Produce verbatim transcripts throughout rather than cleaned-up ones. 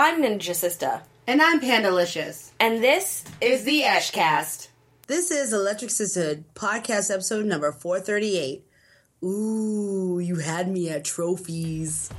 I'm Ninja Sister. And I'm Pandalicious. And this is the Eshcast. This is Electric Sisterhood, podcast episode number four thirty-eight. Ooh, you had me at trophies.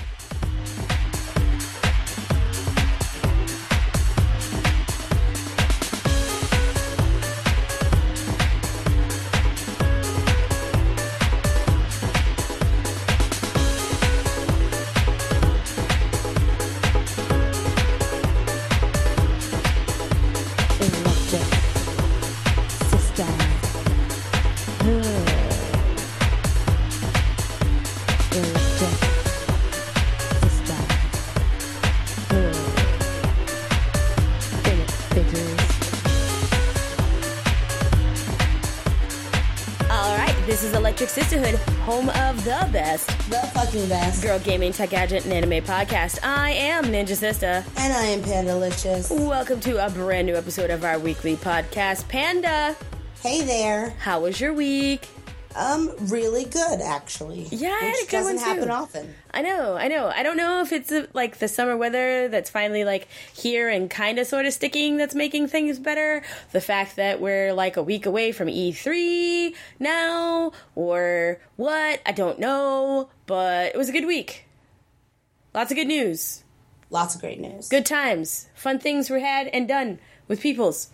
Sisterhood, home of the best, the fucking best girl gaming, tech gadget, and anime podcast. I am Ninja Sister. And I am Pandalicious. Welcome to a brand new episode of our weekly podcast. Panda! Hey there. How was your week? Um, really good, actually. Yeah, I had a Which good one, doesn't happen too. often. I know, I know. I don't know if it's uh, like the summer weather that's finally like here and kind of sort of sticking that's making things better. The fact that we're like a week away from E three now, or what, I don't know. But it was a good week. Lots of good news. Lots of great news. Good times. Fun things were had and done with peoples.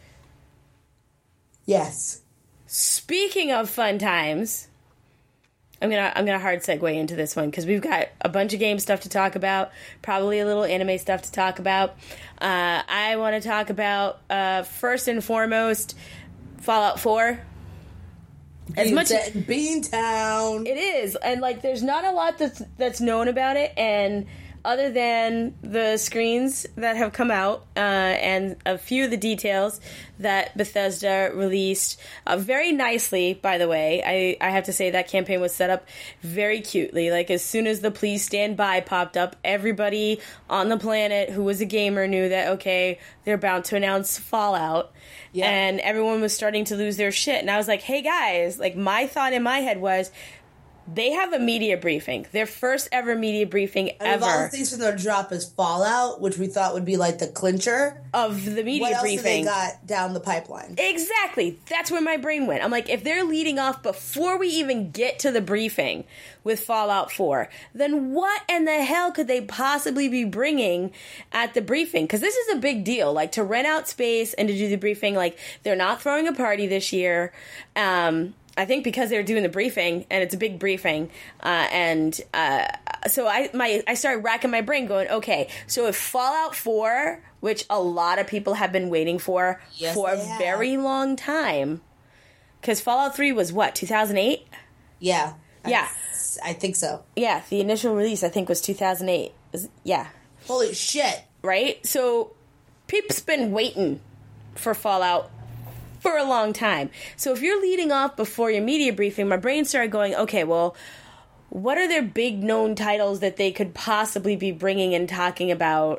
Yes. Speaking of fun times, I'm gonna I'm gonna hard segue into this one because we've got a bunch of game stuff to talk about, probably a little anime stuff to talk about. Uh, I want to talk about uh, first and foremost Fallout four. As Bean much ta- Beantown. It is, and like there's not a lot that's that's known about it, and other than the screens that have come out uh, and a few of the details that Bethesda released uh, very nicely, by the way. I, I have to say that campaign was set up very cutely. Like, as soon as the please stand by popped up, everybody on the planet who was a gamer knew that, okay, they're about to announce Fallout. Yeah. And everyone was starting to lose their shit. And I was like, hey, guys, like, my thought in my head was, they have a media briefing. Their first ever media briefing and ever. Of all the things from their drop is Fallout, which we thought would be like the clincher of the media what else briefing. They got down the pipeline. Exactly. That's where my brain went. I'm like, if they're leading off before we even get to the briefing with Fallout four, then what in the hell could they possibly be bringing at the briefing? Because this is a big deal. Like, to rent out space and to do the briefing, like, they're not throwing a party this year. Um... I think because they were doing the briefing, and it's a big briefing, uh, and uh, so I my I started racking my brain going, okay, so if Fallout four, which a lot of people have been waiting for yes, for a have. very long time, because Fallout three was, what, two thousand eight? Yeah. Yeah. I, I think so. Yeah, the initial release, I think, was two thousand eight. Was, yeah. Holy shit. Right? So, peeps been waiting for Fallout for a long time. So if you're leading off before your media briefing, my brain started going, okay, well, what are their big known titles that they could possibly be bringing and talking about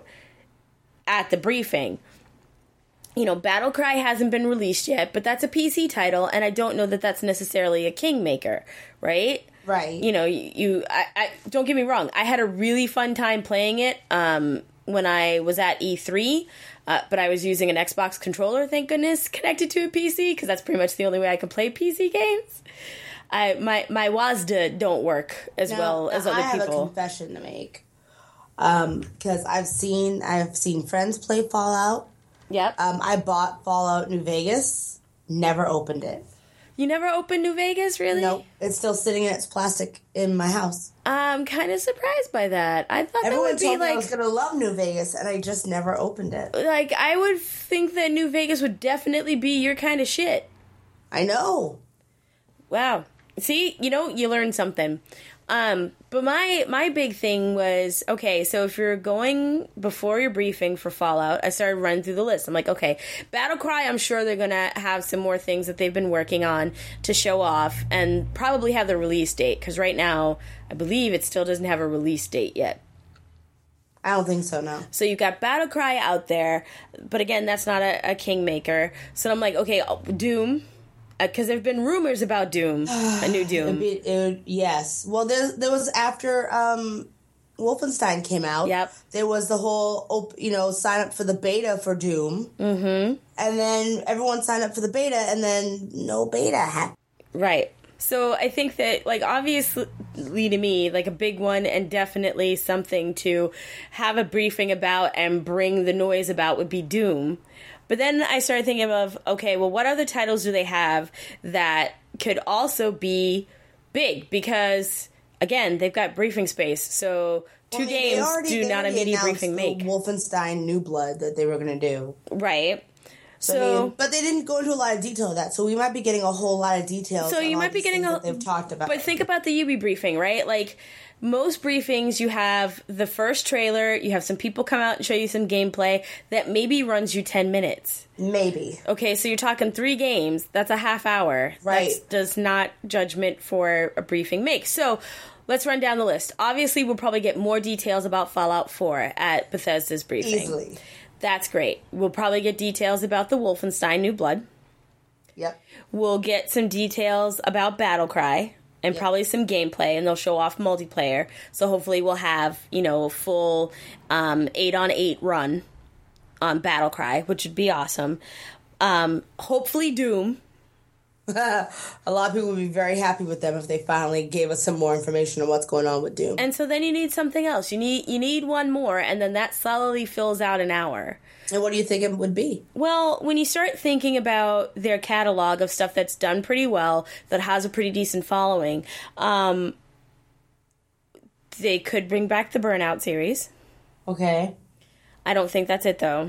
at the briefing? You know, Battlecry hasn't been released yet, but that's a P C title, and I don't know that that's necessarily a kingmaker, right? Right. You know, you, you I, I don't get me wrong, I had a really fun time playing it um, when I was at E three. Uh, but I was using an Xbox controller, thank goodness, connected to a P C, because that's pretty much the only way I can play P C games. I my my W A S D don't work as now, well as other I have people. a confession to make, um, because I've seen I've seen friends play Fallout. Yep. Um, I bought Fallout New Vegas, never opened it. You never opened New Vegas, really? Nope, it's still sitting in its plastic in my house. I'm kind of surprised by that. I thought Everyone that would be told me like I was going to love New Vegas, and I just never opened it. Like, I would think that New Vegas would definitely be your kind of shit. I know. Wow. See, you know, you learned something. Um, but my my big thing was, okay, so if you're going before your briefing for Fallout, I started running through the list. I'm like, okay, Battlecry, I'm sure they're going to have some more things that they've been working on to show off and probably have the release date, because right now, I believe it still doesn't have a release date yet. I don't think so, no. So you've got Battlecry out there, but again, that's not a, a kingmaker. So I'm like, okay, Doom, because uh, there have been rumors about Doom, a new Doom. It'd be, it would, yes. Well, there, there was after um, Wolfenstein came out. Yep. There was the whole, op- you know, sign up for the beta for Doom. Mm-hmm. And then everyone signed up for the beta, and then no beta happened. Right. So I think that, like, obviously to me, like, a big one and definitely something to have a briefing about and bring the noise about would be Doom. But then I started thinking of, okay, well, what other titles do they have that could also be big? Because, again, they've got briefing space. So two Well, I mean, they games already- do they not a already media announced briefing the make. Wolfenstein New Blood that they were going to do. Right. So, So, I mean, but they didn't go into a lot of detail of that, so we might be getting a whole lot of details. So on you all might be these getting things a. that they've talked about. But think about the Ubi briefing, right? Like, most briefings, you have the first trailer, you have some people come out and show you some gameplay that maybe runs you ten minutes. Maybe. Okay, so you're talking three games. That's a half hour. Right. That does not judgment for a briefing make. So let's run down the list. Obviously, we'll probably get more details about Fallout four at Bethesda's briefing. Easily. That's great. We'll probably get details about the Wolfenstein New Blood. Yep. We'll get some details about Battlecry and Yep. probably some gameplay, and they'll show off multiplayer. So hopefully we'll have, you know, a full um, eight on eight run on Battlecry, which would be awesome. Um, hopefully Doom. A lot of people would be very happy with them if they finally gave us some more information on what's going on with Doom. And so then you need something else. You need you need one more, and then that solidly fills out an hour. And what do you think it would be? Well, when you start thinking about their catalog of stuff that's done pretty well, that has a pretty decent following, um, they could bring back the Burnout series. Okay. I don't think that's it, though.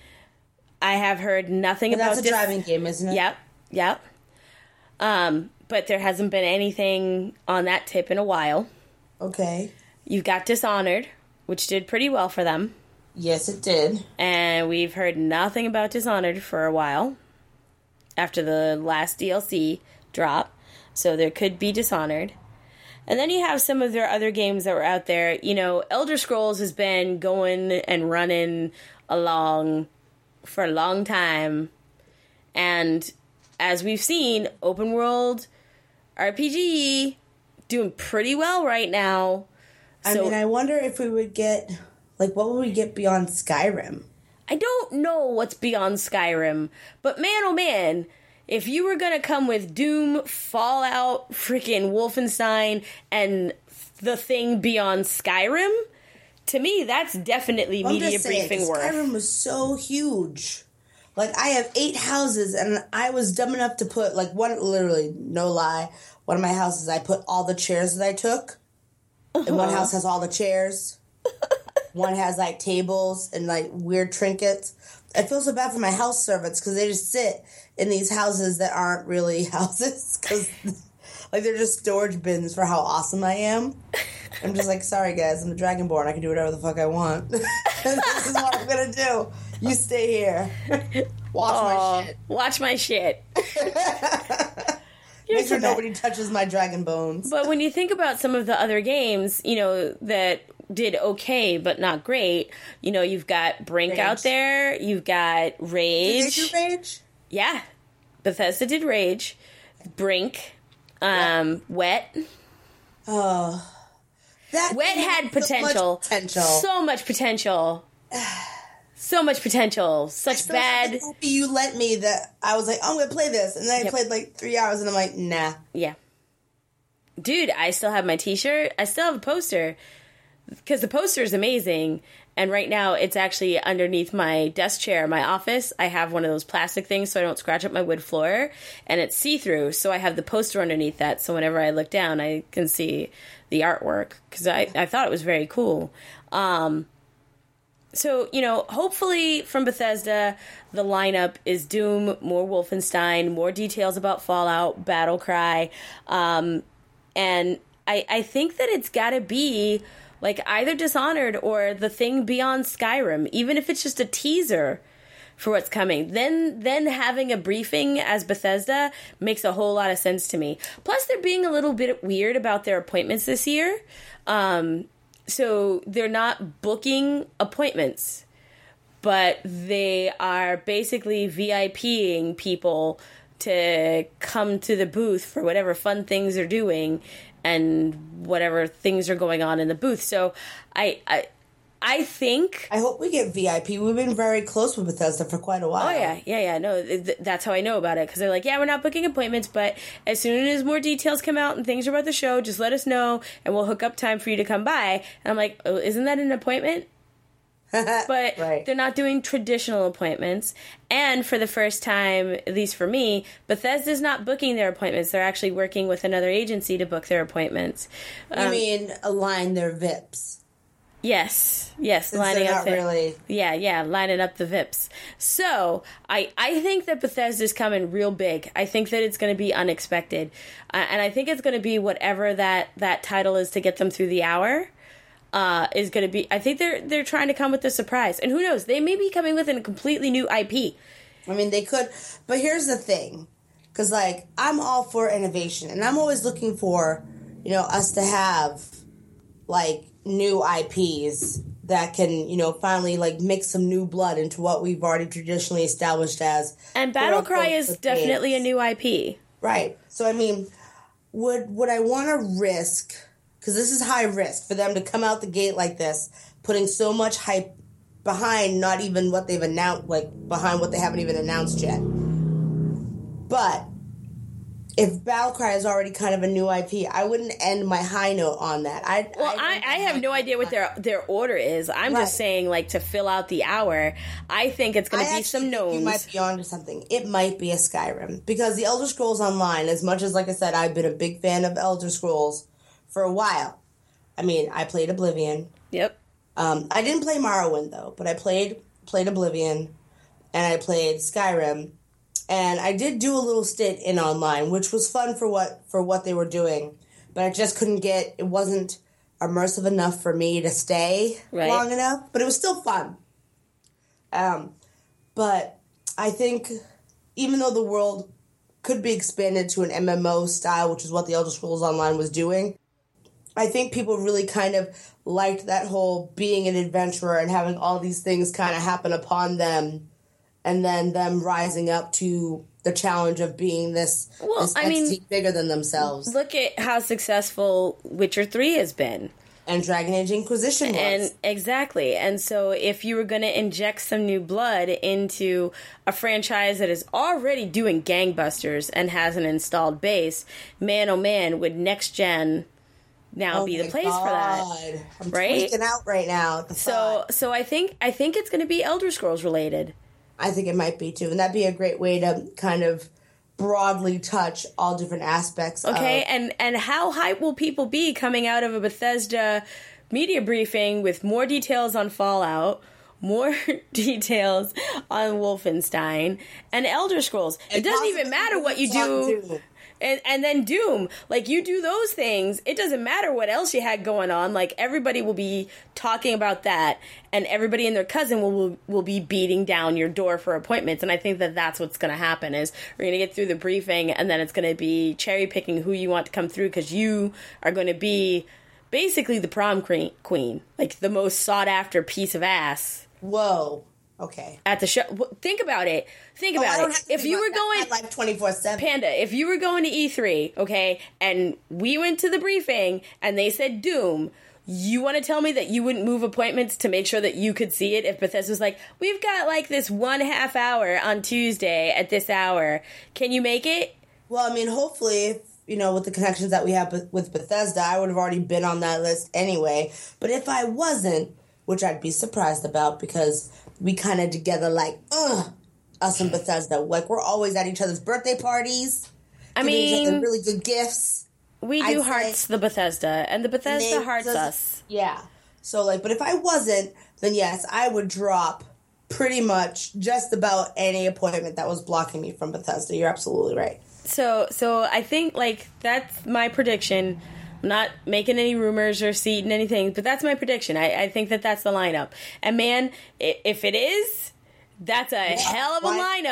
I have heard nothing But about that's a this. driving game, isn't it? Yep, yep. Um, but there hasn't been anything on that tip in a while. Okay. You've got Dishonored, which did pretty well for them. Yes, it did. And we've heard nothing about Dishonored for a while after the last D L C drop. So there could be Dishonored. And then you have some of their other games that were out there. You know, Elder Scrolls has been going and running along for a long time. And as we've seen, open world R P G doing pretty well right now. I So, mean, I wonder if we would get, like, what would we get beyond Skyrim? I don't know what's beyond Skyrim, but man, oh man, if you were gonna come with Doom, Fallout, freaking Wolfenstein, and the thing beyond Skyrim, to me, that's definitely I'm media just saying, briefing 'cause worth. Skyrim was so huge. Like, I have eight houses, and I was dumb enough to put, like, one, literally, no lie, one of my houses, I put all the chairs that I took. And one house has all the chairs. One has, like, tables and, like, weird trinkets. I feel so bad for my house servants because they just sit in these houses that aren't really houses because, like, they're just storage bins for how awesome I am. I'm just like, sorry, guys, I'm the Dragonborn. I can do whatever the fuck I want. This is what I'm going to do. You stay here. Watch Aw, my shit. watch my shit. You're Make so sure bad. nobody touches my dragon bones. But when you think about some of the other games, you know, that did okay but not great, you know, you've got Brink Rage. out there, you've got Did Rage. they do Rage? Yeah. Bethesda did Rage. Brink. Um, Wet. Oh. That Wet game had so much potential. potential. So much potential. So much potential. Such So bad. happy you let me that I was like, oh, I'm gonna play this, and then I Yep. played like three hours, and I'm like, nah. Yeah. Dude, I still have my t-shirt. I still have a poster. Because the poster is amazing. And right now, it's actually underneath my desk chair in my office. I have one of those plastic things so I don't scratch up my wood floor. And it's see-through, so I have the poster underneath that. So whenever I look down, I can see the artwork. Because I, I thought it was very cool. Um, so, you know, hopefully from Bethesda, the lineup is Doom, more Wolfenstein, more details about Fallout, Battlecry. Um, and I, I think that it's got to be like either Dishonored or the thing beyond Skyrim, even if it's just a teaser for what's coming. Then then having a briefing as Bethesda makes a whole lot of sense to me. Plus, they're being a little bit weird about their appointments this year. Um, so they're not booking appointments, but they are basically VIPing people to come to the booth for whatever fun things they're doing and whatever things are going on in the booth. So I I, I think I hope we get V I P. We've been very close with Bethesda for quite a while. Oh yeah, yeah, yeah. No, th- that's how I know about it, because they're like, yeah, we're not booking appointments, but as soon as more details come out and things about the show, just let us know and we'll hook up time for you to come by. And I'm like, oh, isn't that an appointment? But right. They're not doing traditional appointments. And for the first time, at least for me, Bethesda's not booking their appointments. They're actually working with another agency to book their appointments. You Um, mean align their V I Ps? Yes, yes, Since lining they're up not the, really- yeah, yeah, lining up the V I Ps. So I, I think that Bethesda's coming real big. I think that it's going to be unexpected, uh, and I think it's going to be whatever that, that title is to get them through the hour. Uh, is going to be. I think they're they're trying to come with a surprise, and who knows? They may be coming with a completely new I P. I mean, they could, but here's the thing, because like I'm all for innovation, and I'm always looking for, you know, us to have like new I Ps that can, you know, finally like mix some new blood into what we've already traditionally established as. And Battlecry is definitely a new I P, right? So I mean, would would I want to risk? Because this is high risk for them to come out the gate like this, putting so much hype behind not even what they've announced, like behind what they haven't even announced yet. But if Battlecry is already kind of a new I P, I wouldn't end my high note on that. I well, I, I have no idea what their their order is. I'm Right. just saying, like, to fill out the hour, I think it's going to I be some actually think knowns. You might be onto something. It might be a Skyrim, because the Elder Scrolls Online, as much as, like I said, I've been a big fan of Elder Scrolls for a while. I mean, I played Oblivion. Yep. Um, I didn't play Morrowind though, but I played played Oblivion, and I played Skyrim, and I did do a little stint in online, which was fun for what for what they were doing, but I just couldn't get. It wasn't immersive enough for me to stay Right. long enough, but it was still fun. Um, but I think even though the world could be expanded to an M M O style, which is what the Elder Scrolls Online was doing, I think people really kind of liked that whole being an adventurer and having all these things kind of happen upon them, and then them rising up to the challenge of being this, Well, this I mean, entity bigger than themselves. Look at how successful Witcher three has been. And Dragon Age Inquisition was. And exactly. And so if you were going to inject some new blood into a franchise that is already doing gangbusters and has an installed base, man oh man, would next gen now Oh be the my place God. for that. I'm right? freaking out right now. At the So thought. so I think I think it's going to be Elder Scrolls related. I think it might be too, and that'd be a great way to kind of broadly touch all different aspects. Okay, of, and and how hype will people be coming out of a Bethesda media briefing with more details on Fallout, more details on Wolfenstein, and Elder Scrolls? It And doesn't even possibly matter what you on do. Doom. And and then Doom, like, you do those things, it doesn't matter what else you had going on. Like, everybody will be talking about that, and everybody and their cousin will will, will be beating down your door for appointments. And I think that that's what's going to happen. Is we're going to get through the briefing, and then it's going to be cherry picking who you want to come through, because you are going to be basically the prom queen, queen, like the most sought after piece of ass. Whoa. Okay. At the show. Think about it. Think Oh, I about don't it. have to If be you my- were going my life twenty-four seven. Panda, if you were going to E three, okay, and we went to the briefing and they said Doom, you want to tell me that you wouldn't move appointments to make sure that you could see it if Bethesda was like, we've got like this one half hour on Tuesday at this hour. Can you make it? Well, I mean, hopefully, if, you know, with the connections that we have with Bethesda, I would have already been on that list anyway. But if I wasn't, which I'd be surprised about, because we kind of together like, ugh, us and Bethesda. Like, we're always at each other's birthday parties. I giving each other mean, really good gifts. we I'd do say- hearts the Bethesda, and the Bethesda Name hearts does- us. Yeah. So, like, but if I wasn't, then yes, I would drop pretty much just about any appointment that was blocking me from Bethesda. You're absolutely right. So, so I think, like, that's my prediction. I'm not making any rumors or seeding anything, but that's my prediction. I, I think that that's the lineup. And man, i- if it is, that's a hell of a Why-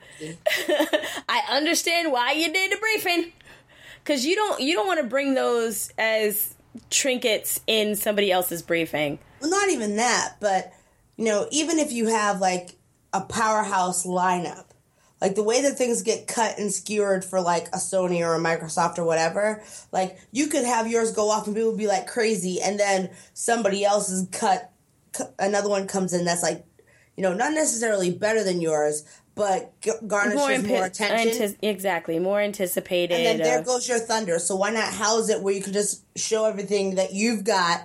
lineup. I understand why you did the briefing, because you don't you don't want to bring those as trinkets in somebody else's briefing. Well, not even that, but, you know, even if you have, like, a powerhouse lineup, Like, the way that things get cut and skewered for, like, a Sony or a Microsoft or whatever, like, you could have yours go off and people would be, like, crazy, and then somebody else's cut, another one comes in that's, like, you know, not necessarily better than yours, but garnishes more, impi- more attention. Anti- exactly, more anticipated. And then there uh, goes your thunder. So why not house it where you can just show everything that you've got,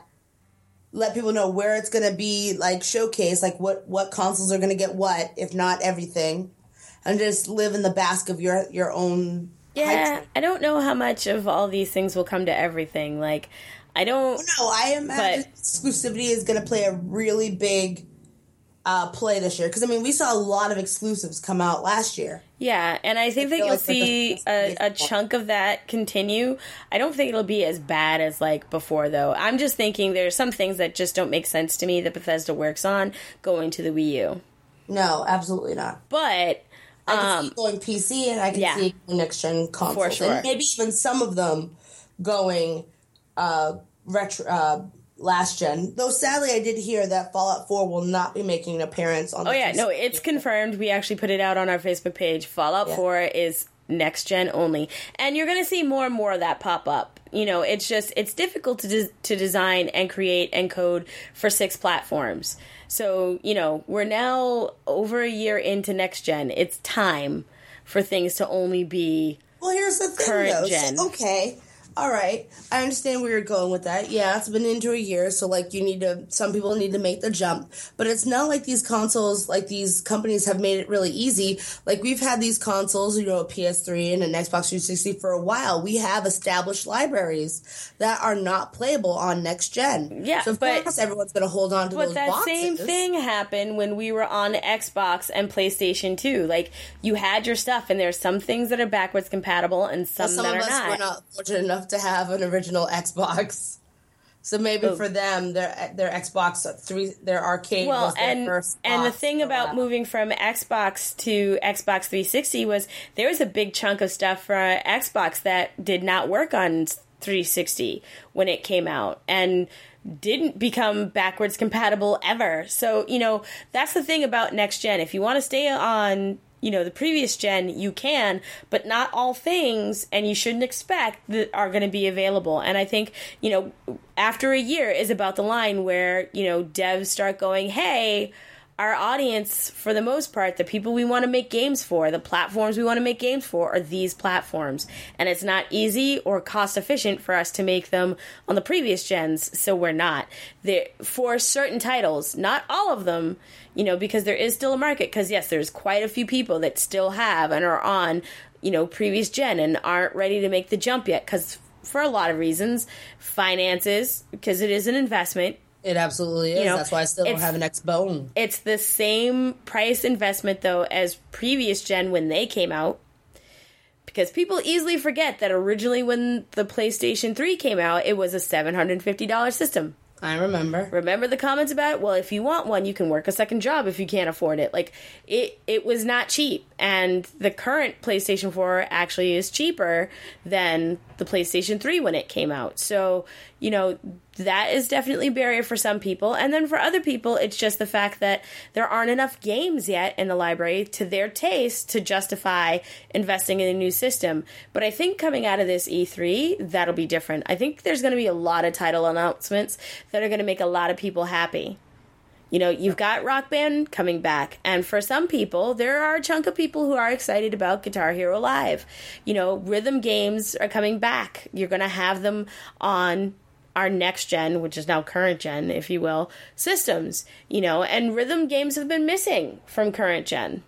let people know where it's going to be, like, showcase, like, what, what consoles are going to get what, if not everything. And just live in the bask of your your own. Yeah, I don't know how much of all these things will come to everything. Like, I don't. No, I imagine but, exclusivity is going to play a really big uh, play this year. Because, I mean, we saw a lot of exclusives come out last year. Yeah, and I think I that you'll like see a, a chunk of that continue. I don't think it'll be as bad as, like, before, though. I'm just thinking there's some things that just don't make sense to me that Bethesda works on going to the Wii U. No, absolutely not. But I can Um, see it going P C, and I can yeah. see it going next-gen consoles. For sure. And maybe even some of them going uh, retro, uh, last-gen. Though, sadly, I did hear that Fallout four will not be making an appearance on the Oh, yeah, P C. no, it's confirmed. We actually put it out on our Facebook page. Fallout Yeah. four is next-gen only. And you're going to see more and more of that pop up. You know, it's just, it's difficult to de- to design and create and code for six platforms. So, you know, we're now over a year into next gen. It's time for things to only be Well, here's the thing, current though. gen. So, okay, all right. I understand where you're going with that. Yeah, it's been into a year, so, like, you need to, some people need to make the jump. But it's not like these consoles, like, these companies have made it really easy. Like, we've had these consoles, you know, a P S three and an Xbox three sixty for a while. We have established libraries that are not playable on next gen. Yeah, so of but- course everyone's going to hold on to But those that boxes. same thing happened when we were on Xbox and PlayStation two. Like, you had your stuff, and there's some things that are backwards compatible and some, Well, some that of are us not. were not fortunate enough to have an original Xbox, so maybe Oh. for them, their their Xbox three, their arcade Well, was their and first. and the box thing for a about while. moving from Xbox to Xbox three sixty was there was a big chunk of stuff for Xbox that did not work on three sixty when it came out, and didn't become backwards compatible ever. So, you know, that's the thing about next gen. If you want to stay on, you know, the previous gen, you can, but not all things, and you shouldn't expect that are going to be available. And I think, you know, after a year is about the line where, you know, devs start going, hey, our audience, for the most part, the people we want to make games for, the platforms we want to make games for, are these platforms. And it's not easy or cost efficient for us to make them on the previous gens, so we're not. There, for certain titles, not all of them, you know, because there is still a market. Because, yes, there's quite a few people that still have and are on, you know, previous gen and aren't ready to make the jump yet. Because for a lot of reasons, finances, because it is an investment. It absolutely is. You know, That's why I still don't have an Xbone. It's the same price investment, though, as previous gen when they came out. Because people easily forget that originally when the PlayStation three came out, it was a seven hundred fifty dollars system. I remember. Remember the comments about it? Well, if you want one, you can work a second job if you can't afford it. Like, it, it was not cheap. And the current PlayStation four actually is cheaper than the PlayStation three when it came out. So, you know, that is definitely a barrier for some people. And then for other people, it's just the fact that there aren't enough games yet in the library to their taste to justify investing in a new system. But I think coming out of this E three, that'll be different. I think there's going to be a lot of title announcements that are going to make a lot of people happy. You know, you've got Rock Band coming back, and for some people, there are a chunk of people who are excited about Guitar Hero Live. You know, rhythm games are coming back. You're going to have them on our next gen, which is now current gen, if you will, systems, you know, and rhythm games have been missing from current gen.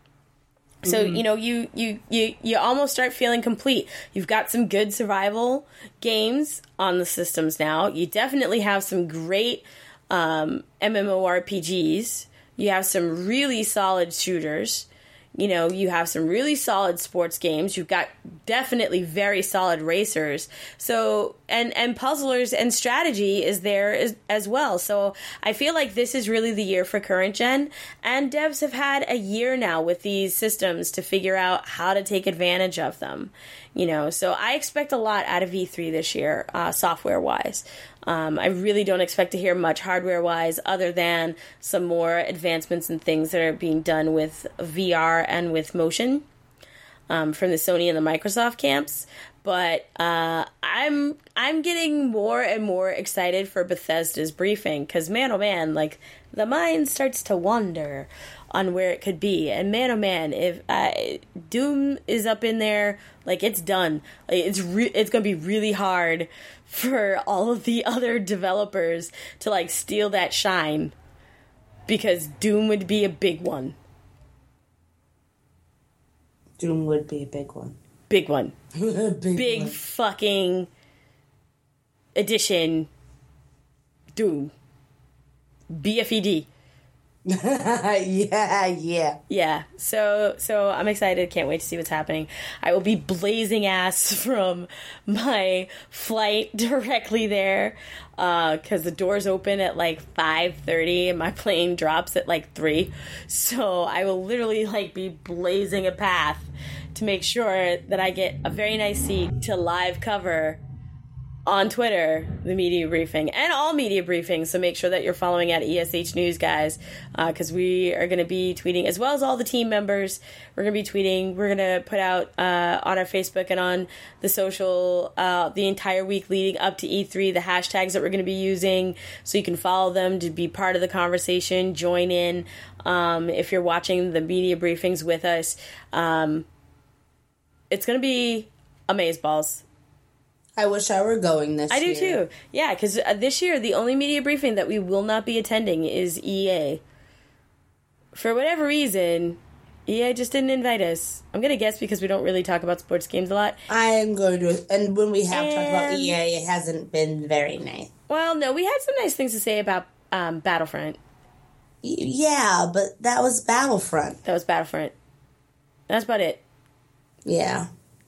So, mm-hmm. you know, you, you, you, you almost start feeling complete. You've got some good survival games on the systems now. You definitely have some great um, MMORPGs. You have some really solid shooters. You know, you have some really solid sports games. You've got definitely very solid racers. So, and, and puzzlers and strategy is there as, as well. So I feel like this is really the year for current gen. And devs have had a year now with these systems to figure out how to take advantage of them. You know, so I expect a lot out of E three this year, uh, software-wise. Um, I really don't expect to hear much hardware-wise other than some more advancements and things that are being done with V R and with motion um, from the Sony and the Microsoft camps. But uh, I'm I'm getting more and more excited for Bethesda's briefing because, man, oh man, like, the mind starts to wander on where it could be. And man, oh man, if uh, Doom is up in there, like, it's done. Like, it's re- it's going to be really hard for all of the other developers to, like, steal that shine because Doom would be a big one. Doom would be a big one. Big one. big Big one. fucking edition Doom. B F E D. yeah, yeah. Yeah. So so I'm excited. Can't wait to see what's happening. I will be blazing ass from my flight directly there because uh, the doors open at like five thirty and my plane drops at like three. So I will literally like be blazing a path to make sure that I get a very nice seat to live cover on Twitter the media briefing and all media briefings. So make sure that you're following at E S H News, guys, because uh, we are going to be tweeting, as well as all the team members. We're going to be tweeting. We're going to put out uh, on our Facebook and on the social uh, the entire week leading up to E three, the hashtags that we're going to be using, so you can follow them to be part of the conversation, join in um, if you're watching the media briefings with us. Um, it's going to be amazeballs. I wish I were going this I year. do too. Yeah, because uh, this year the only media briefing that we will not be attending is E A. For whatever reason, E A just didn't invite us. I'm going to guess because we don't really talk about sports games a lot. I am going to, and when we have And- talked about E A, it hasn't been very nice. Well, no, we had some nice things to say about um, Battlefront. Y- Yeah, but that was Battlefront. That was Battlefront. That's about it. Yeah.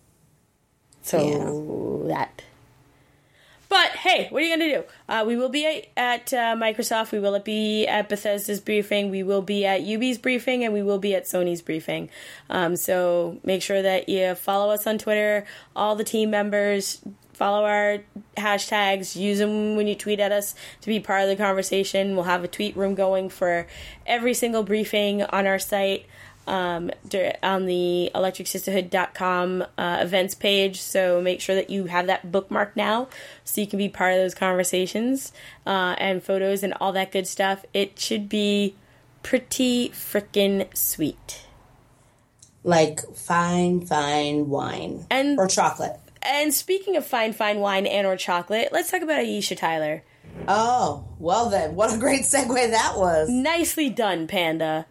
So that. But hey, what are you going to do? Uh, we will be at, at uh, Microsoft. We will be at Bethesda's briefing. We will be at Ubi's briefing, and we will be at Sony's briefing. Um, so make sure that you follow us on Twitter. All the team members, follow our hashtags. Use them when you tweet at us to be part of the conversation. We'll have a tweet room going for every single briefing on our site. Um, on the electric sisterhood dot com uh, events page, so make sure that you have that bookmarked now so you can be part of those conversations uh, and photos and all that good stuff. It should be pretty frickin' sweet. Like fine, fine wine. And or chocolate. And speaking of fine, fine wine and or chocolate, let's talk about Aisha Tyler. Oh, well then, what a great segue that was. Nicely done, Panda.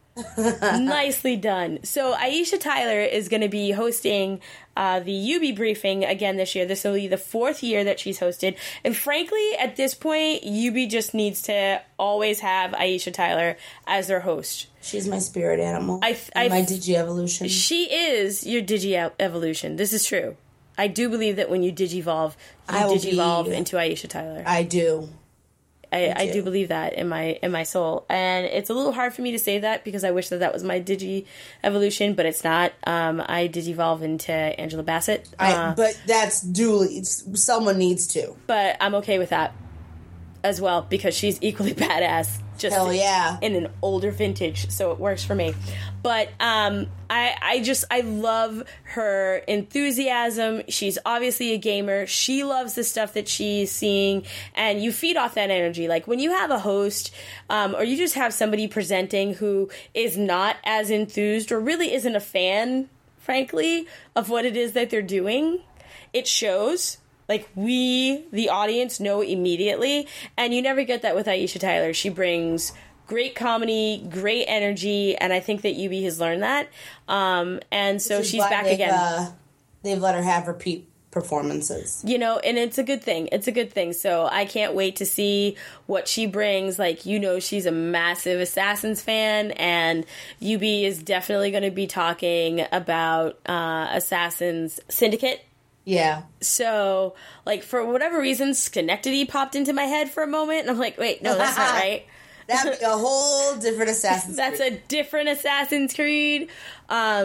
Nicely done. So Aisha Tyler is going to be hosting uh, the Ubi briefing again this year. This will be the fourth year that she's hosted. And frankly, at this point, Ubi just needs to always have Aisha Tyler as their host. She's my spirit animal. I, I, my Digi-evolution. She is your Digi-evolution. This is true. I do believe that when you Digivolve, you I will Digivolve be- into Aisha Tyler. I do. I, Me I too. do believe that in my in my soul, and it's a little hard for me to say that because I wish that that was my Digi evolution, but it's not. Um, I Digivolve into Angela Bassett, I, uh, but that's duly. It's, someone needs to. but I'm okay with that as well because she's equally badass. Just Hell yeah. in an older vintage, so it works for me. But um, I, I just, I love her enthusiasm. She's obviously a gamer. She loves the stuff that she's seeing, and you feed off that energy. Like when you have a host, um, or you just have somebody presenting who is not as enthused or really isn't a fan, frankly, of what it is that they're doing, it shows. Like, we, the audience, know immediately, and you never get that with Aisha Tyler. She brings great comedy, great energy, and I think that Ubi has learned that. Um, and so Which is she's why back they've, again. Uh, they've let her have repeat performances. You know, and it's a good thing. It's a good thing. So I can't wait to see what she brings. Like, you know, she's a massive Assassins fan, and Ubi is definitely going to be talking about uh, Assassins Syndicate. Yeah. So, like, for whatever reason, Schenectady popped into my head for a moment, and I'm like, wait, no, that's not right. That'd be a whole different Assassin's That's Creed. a different Assassin's Creed. Um,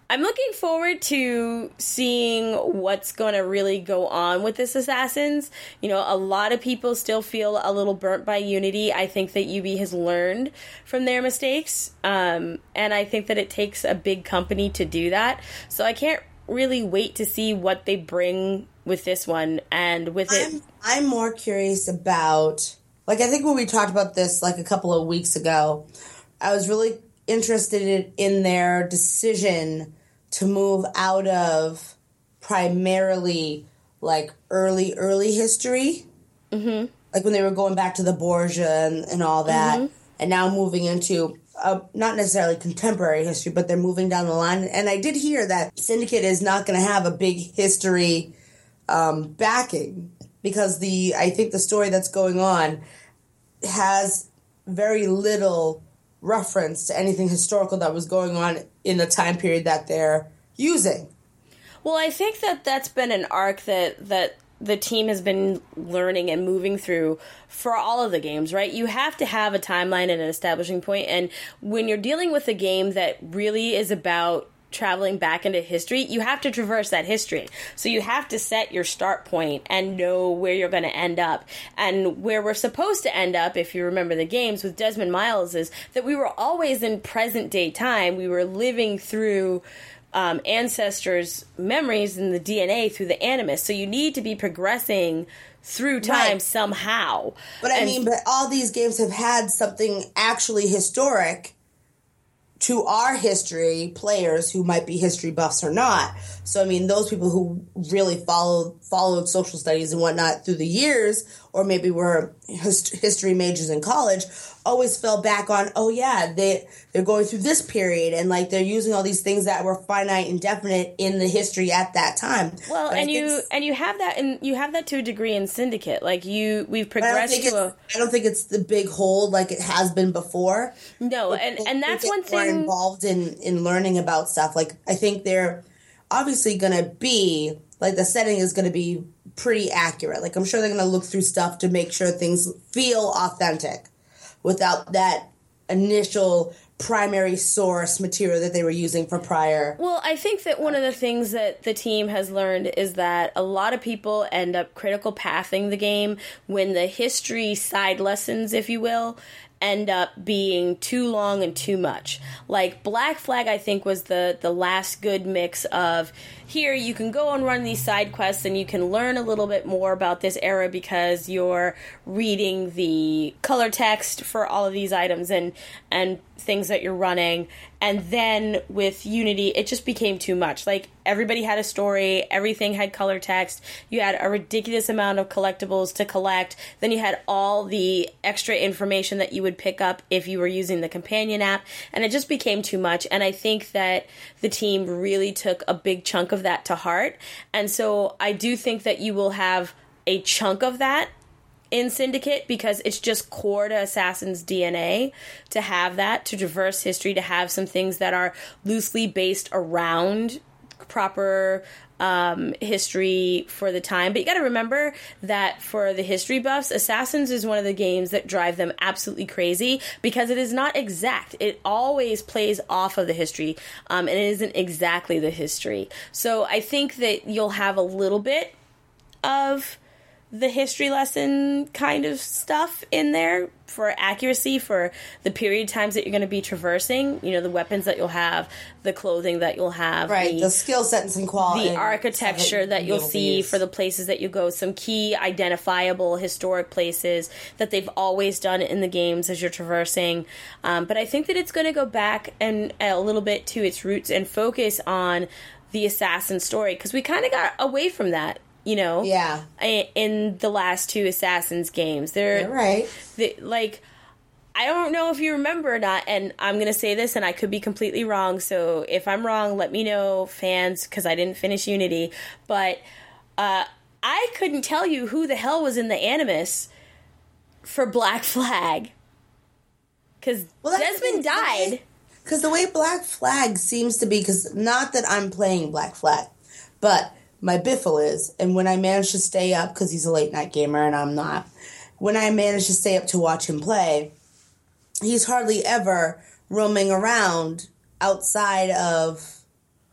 I'm looking forward to seeing what's going to really go on with this Assassins. You know, a lot of people still feel a little burnt by Unity. I think that U B has learned from their mistakes, um, and I think that it takes a big company to do that. So I can't really wait to see what they bring with this one, and with it... I'm, I'm more curious about... Like, I think when we talked about this, like, a couple of weeks ago, I was really interested in, in their decision to move out of primarily, like, early, early history. Mm-hmm. Like, when they were going back to the Borgia and, and all that, mm-hmm. and now moving into... Uh, not necessarily contemporary history, but they're moving down the line. And I did hear that Syndicate is not going to have a big history um, backing, because the I think the story that's going on has very little reference to anything historical that was going on in the time period that they're using. Well, I think that that's been an arc that that the team has been learning and moving through for all of the games, right? You have to have a timeline and an establishing point, and when you're dealing with a game that really is about traveling back into history, you have to traverse that history. So you have to set your start point and know where you're going to end up. And where we're supposed to end up, if you remember the games with Desmond Miles, is that we were always in present day time. We were living through Um, ancestors' memories in the D N A through the Animus. So you need to be progressing through time right. somehow. But I and, mean, but all these games have had something actually historic to our history players who might be history buffs or not. So, I mean, those people who really followed, followed social studies and whatnot through the years, or maybe were hist- history majors in college, always fell back on, oh yeah, they, they're going through this period, and like they're using all these things that were finite and definite in the history at that time. Well, but and you and you have that and you have that to a degree in Syndicate. Like you we've progressed to a I don't think it's the big hold like it has been before. No, and, and that's one thing more involved in, in learning about stuff. Like I think they're obviously gonna be like the setting is gonna be pretty accurate. Like I'm sure they're gonna look through stuff to make sure things feel authentic without that initial primary source material that they were using for prior. Well, I think that one of the things that the team has learned is that a lot of people end up critical pathing the game when the history side lessons, if you will, end up being too long and too much. Like Black Flag, I think, was the the last good mix of here you can go and run these side quests and you can learn a little bit more about this era because you're reading the color text for all of these items and and things that you're running. And then with Unity, it just became too much. Like, everybody had a story, everything had color text, you had a ridiculous amount of collectibles to collect, then you had all the extra information that you would pick up if you were using the companion app, and it just became too much. And I think that the team really took a big chunk of that to heart, and so I do think that you will have a chunk of that in Syndicate, because it's just core to Assassin's D N A to have that, to traverse history, to have some things that are loosely based around proper um, history for the time. But you got to remember that for the history buffs, Assassins is one of the games that drive them absolutely crazy because it is not exact. It always plays off of the history, um, and it isn't exactly the history. So I think that you'll have a little bit of the history lesson kind of stuff in there for accuracy, for the period times that you're going to be traversing, you know, the weapons that you'll have, the clothing that you'll have, right, the, the skill sets and quality, the architecture that you'll see for the places that you go, some key identifiable historic places that they've always done in the games as you're traversing. Um, but I think that it's going to go back and a little bit to its roots and focus on the assassin story, because we kind of got away from that. You know, yeah. In the last two Assassins games, they're You're right. They, like, I don't know if you remember or not, and I'm gonna say this, and I could be completely wrong. So if I'm wrong, let me know, fans, because I didn't finish Unity. But uh, I couldn't tell you who the hell was in the Animus for Black Flag, because well, Desmond died. Because the way Black Flag seems to be, because not that I'm playing Black Flag, but my Biffle is, and when I manage to stay up, because he's a late night gamer and I'm not, when I manage to stay up to watch him play, he's hardly ever roaming around outside of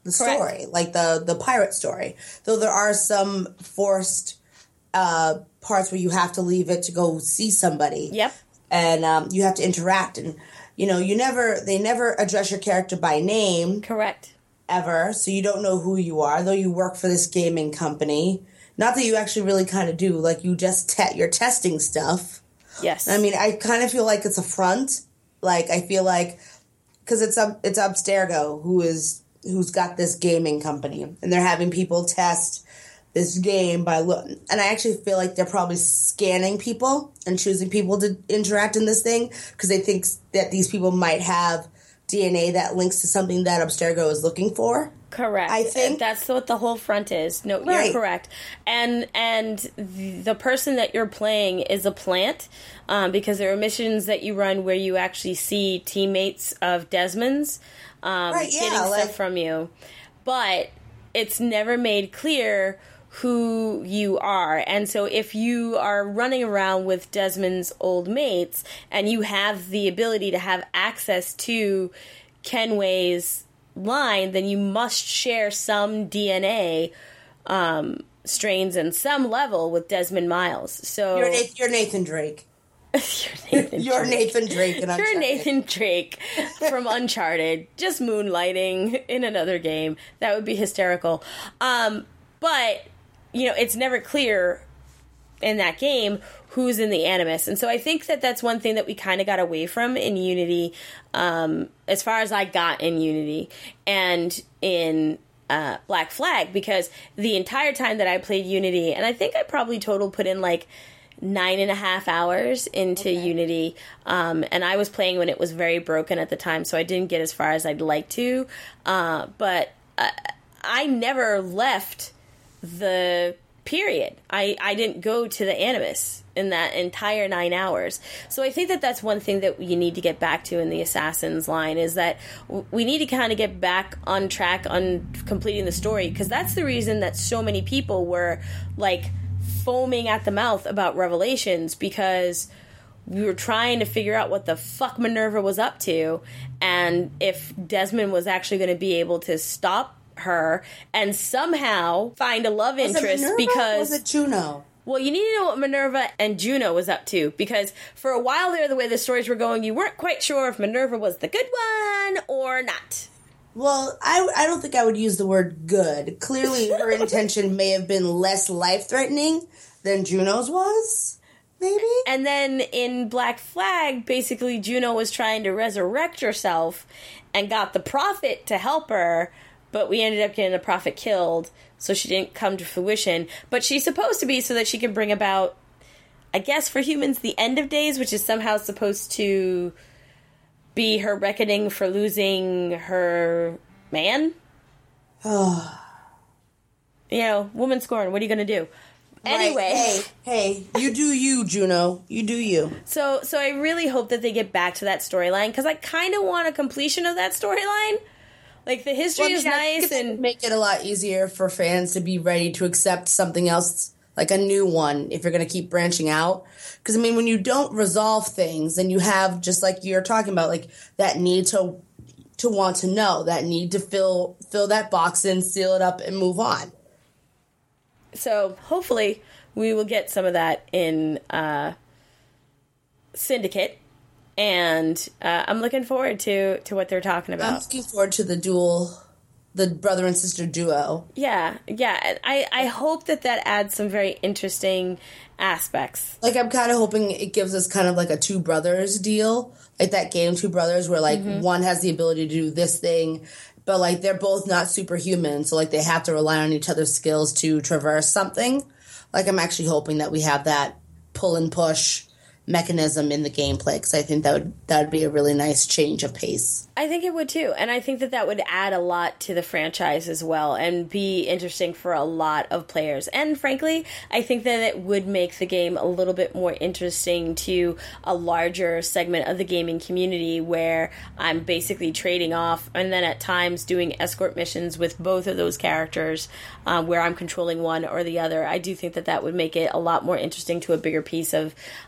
the Correct. story, like the the pirate story. Though there are some forced uh, parts where you have to leave it to go see somebody. Yep. And um, you have to interact, and you know, you never they never address your character by name. Correct. Ever, so you don't know who you are, though you work for this gaming company. Not that you actually really kind of do, like you just te- you're testing stuff. Yes. I mean, I kind of feel like it's a front. Like I feel like because it's up it's Abstergo who is who's got this gaming company, and they're having people test this game by look. And I actually feel like they're probably scanning people and choosing people to interact in this thing because they think that these people might have D N A that links to something that Abstergo is looking for. Correct. I think that's what the whole front is. No, right. You're correct. And and the person that you're playing is a plant, um, because there are missions that you run where you actually see teammates of Desmond's um, right, yeah, getting like, stuff from you, but it's never made clear who you are. And so if you are running around with Desmond's old mates and you have the ability to have access to Kenway's line, then you must share some D N A um, strains in some level with Desmond Miles. So you're Nathan, you're Nathan Drake. you're Nathan you're Drake. Nathan Drake and You're Nathan Drake from Uncharted, just moonlighting in another game. That would be hysterical. Um, but you know, it's never clear in that game who's in the Animus. And so I think that that's one thing that we kind of got away from in Unity, um, as far as I got in Unity and in uh, Black Flag, because the entire time that I played Unity, and I think I probably total put in like nine and a half hours into okay. Unity, um, and I was playing when it was very broken at the time, so I didn't get as far as I'd like to, uh, but uh, I never left the period. I, I didn't go to the Animus in that entire nine hours. So I think that that's one thing that you need to get back to in the Assassins line, is that w- we need to kind of get back on track on completing the story, because that's the reason that so many people were like foaming at the mouth about Revelations, because we were trying to figure out what the fuck Minerva was up to, and if Desmond was actually going to be able to stop her and somehow find a love was interest. It Minerva Because or was it Juno? Well, you need to know what Minerva and Juno was up to, because for a while there, the way the stories were going, you weren't quite sure if Minerva was the good one or not. Well, I, I don't think I would use the word good. Clearly, her intention may have been less life-threatening than Juno's was, maybe? And then in Black Flag, basically Juno was trying to resurrect herself and got the Prophet to help her, but we ended up getting the Prophet killed, so she didn't come to fruition. But she's supposed to be so that she can bring about, I guess for humans, the end of days, which is somehow supposed to be her reckoning for losing her man. Oh. You know, woman scorn, what are you going to do? Anyway. Right. Hey, hey, you do you, Juno. You do you. So, so I really hope that they get back to that storyline, because I kind of want a completion of that storyline. Like, the history well, is yeah, nice, and make it a lot easier for fans to be ready to accept something else, like a new one, if you're going to keep branching out. Because, I mean, when you don't resolve things, and you have, just like you're talking about, like, that need to to want to know, that need to fill fill that box in, seal it up, and move on. So, hopefully, we will get some of that in uh, Syndicate. And uh, I'm looking forward to, to what they're talking about. I'm looking forward to the duel, the brother and sister duo. Yeah, yeah. I, I hope that that adds some very interesting aspects. Like, I'm kind of hoping it gives us kind of like a Two Brothers deal. Like that game, Two Brothers, where, like, mm-hmm. one has the ability to do this thing, but, like, they're both not superhuman, so, like, they have to rely on each other's skills to traverse something. Like, I'm actually hoping that we have that pull and push mechanism in the gameplay, because I think that would that would be a really nice change of pace. I think it would too, and I think that that would add a lot to the franchise as well, and be interesting for a lot of players. And frankly, I think that it would make the game a little bit more interesting to a larger segment of the gaming community, where I'm basically trading off, and then at times doing escort missions with both of those characters, um, where I'm controlling one or the other. I do think that that would make it a lot more interesting to a bigger piece of um,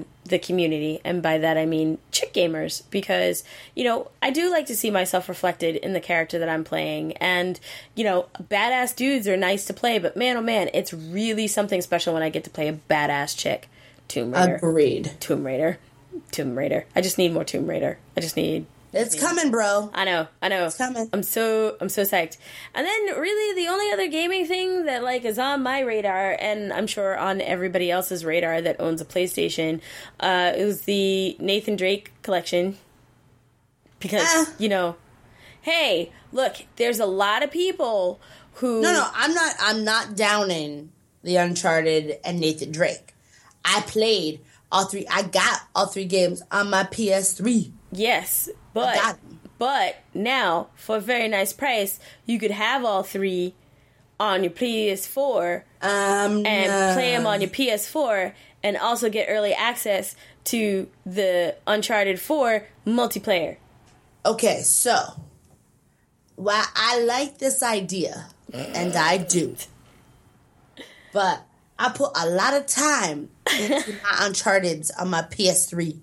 um, the community, and by that I mean chick gamers, because, you know, I do like to see myself reflected in the character that I'm playing, and, you know, badass dudes are nice to play, but man, oh man, it's really something special when I get to play a badass chick. Tomb Raider. Agreed. Tomb Raider. Tomb Raider. I just need more Tomb Raider. I just need... It's coming, bro. I know, I know. It's coming. I'm so, I'm so psyched. And then, really, the only other gaming thing that, like, is on my radar, and I'm sure on everybody else's radar that owns a PlayStation, uh, is the Nathan Drake collection. Because, ah. you know, hey, look, there's a lot of people who... No, no, I'm not, I'm not downing the Uncharted and Nathan Drake. I played all three, I got all three games on my P S three. Yes, but but now for a very nice price, you could have all three on your P S four um, and no. play them on your P S four, and also get early access to the Uncharted four multiplayer. Okay, so while I like this idea, and I do, but I put a lot of time into my Uncharted's on my P S three,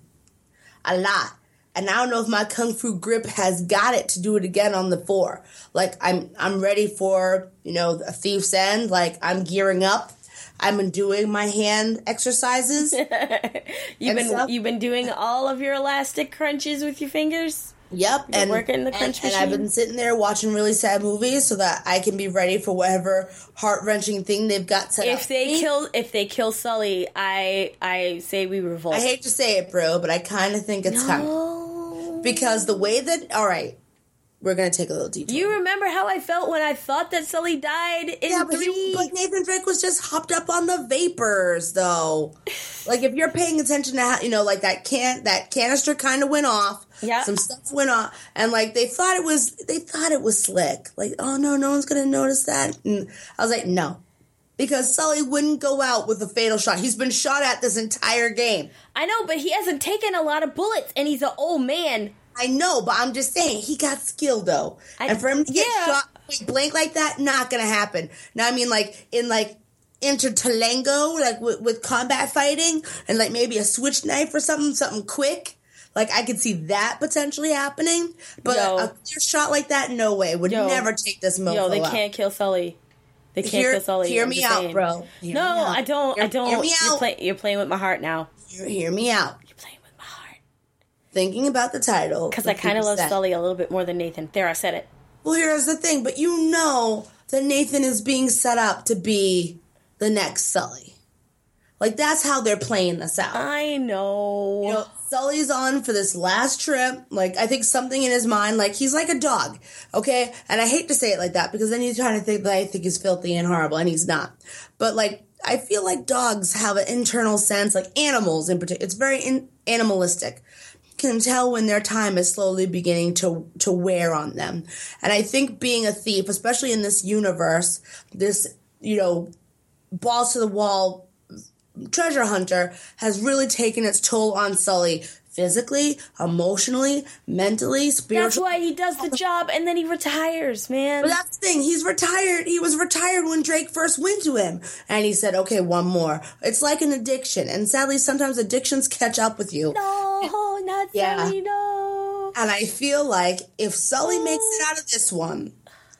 a lot. And I don't know if my Kung Fu grip has got it to do it again on the four. Like, I'm I'm ready for, you know, a Thief's End. Like, I'm gearing up. I've been doing my hand exercises. you've been stuff. You've been doing all of your elastic crunches with your fingers? Yep. You're and working the crunch and, machine? and I've been sitting there watching really sad movies so that I can be ready for whatever heart-wrenching thing they've got set if up. They kill, if they kill Sully, I I say we revolt. I hate to say it, bro, but I kind of think it's no. coming. Because the way that... All right. We're going to take a little detour. You remember how I felt when I thought that Sully died in yeah, but three? He, but Nathan Drake was just hopped up on the vapors, though. Like, if you're paying attention to how, you know, like, that can that canister kind of went off. Yeah. Some stuff went off. And, like, they thought it was, they thought it was slick. Like, oh, no, no one's going to notice that. And I was like, no. Because Sully wouldn't go out with a fatal shot. He's been shot at this entire game. I know, but he hasn't taken a lot of bullets, and he's an old man. I know, but I'm just saying, he got skill, though. I, and for him to get yeah. shot point blank like that, not gonna happen. Now, I mean, like, in, like, Intertalango, like, with, with combat fighting, and, like, maybe a switch knife or something, something quick. Like, I could see that potentially happening. But yo, a clear shot like that, no way. Would yo, never take this mofo Yo, they out. can't kill Sully. They can't hear, kill Sully. Hear I'm me out, saying. bro. Hear no, me out. I don't. Hear, I don't. Hear me you're, out. play, you're playing with my heart now. Hear, hear me out. You're playing with my heart. Thinking about the title. Because I kind of love Sully a little bit more than Nathan. There, I said it. Well, here's the thing. But you know that Nathan is being set up to be the next Sully. Like, that's how they're playing this out. I know. You know, Sully's on for this last trip. Like, I think something in his mind, like, he's like a dog, okay? And I hate to say it like that, because then he's trying to think that I think he's filthy and horrible, and he's not. But, like, I feel like dogs have an internal sense, like animals in particular. It's very in- animalistic. You can tell when their time is slowly beginning to, to wear on them. And I think being a thief, especially in this universe, this, you know, balls to the wall treasure hunter has really taken its toll on Sully physically, emotionally, mentally, spiritually. That's why he does the job and then he retires, man. But that's the thing. He's retired. He was retired when Drake first went to him. And he said, okay, one more. It's like an addiction. And sadly, sometimes addictions catch up with you. No, not yeah. Sully, no. And I feel like if Sully oh. makes it out of this one,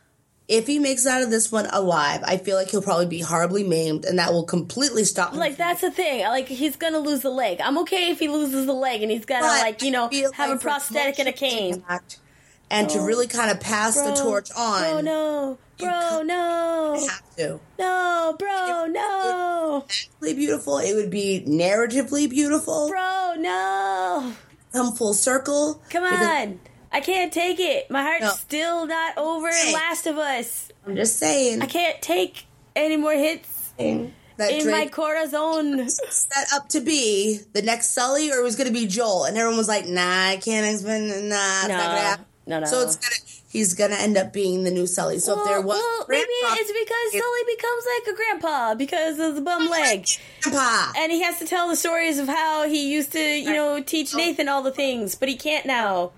if he makes it out of this one alive, I feel like he'll probably be horribly maimed, and that will completely stop him. Like, that's the thing. Like, he's gonna lose the leg. I'm okay if he loses the leg and he's gotta, but like, you know, have like a prosthetic and a cane. And oh, to really kind of pass bro, the torch on. Bro, no. Bro, no. You have to. No, bro, no. It would be beautiful. It would be narratively beautiful. Bro, no. Come full circle. Come on. I can't take it. My heart's no. still not over in Last of Us. I'm just saying. I can't take any more hits in Drake my corazon. Set up to be the next Sully, or it was going to be Joel, and everyone was like, "Nah, I can't explain. Nah, it's no, not gonna happen." No, no. So it's gonna, he's going to end up being the new Sully. So well, if there was, well, maybe it's because Sully becomes like a grandpa because of the bum leg. Grandpa, and he has to tell the stories of how he used to, you know, teach Nathan all the things, but he can't now.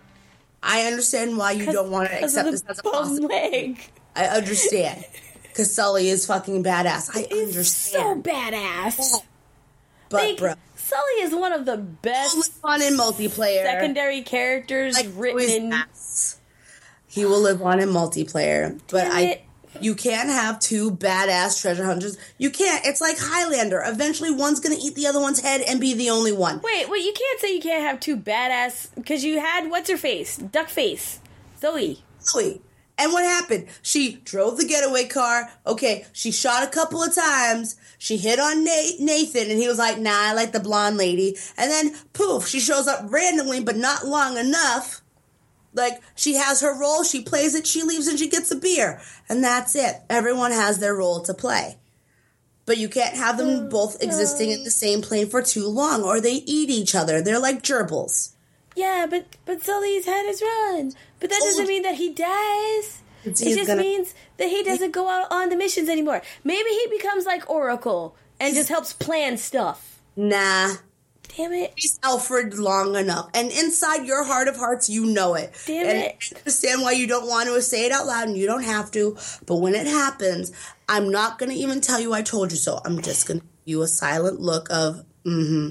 I understand why you don't want to accept this as a possibility. I understand. Because Sully is fucking badass. I He's understand. so badass. But, like, bro. Sully is one of the best Only fun in multiplayer. secondary characters Like, written in. ass. He will live on in multiplayer, but Damn I. it. You can't have two badass treasure hunters. You can't. It's like Highlander. Eventually, one's gonna eat the other one's head and be the only one. Wait, wait, you can't say you can't have two badass, because you had, what's her face? Duckface. Zoe. Zoe. And what happened? She drove the getaway car. Okay, she shot a couple of times. She hit on Na- Nathan, and he was like, nah, I like the blonde lady. And then, poof, she shows up randomly, but not long enough. Like, she has her role, she plays it, she leaves, and she gets a beer. And that's it. Everyone has their role to play. But you can't have them both existing in the same plane for too long, or they eat each other. They're like gerbils. Yeah, but but Sully's had his run. But that doesn't Oh. mean that he dies. It's- It he's just gonna- means that he doesn't go out on the missions anymore. Maybe he becomes like Oracle and just helps plan stuff. Nah. Damn it. He's Alfred long enough. And inside your heart of hearts, you know it. Damn and it. I understand why you don't want to say it out loud, and you don't have to. But when it happens, I'm not going to even tell you I told you so. I'm just going to give you a silent look of, mm-hmm.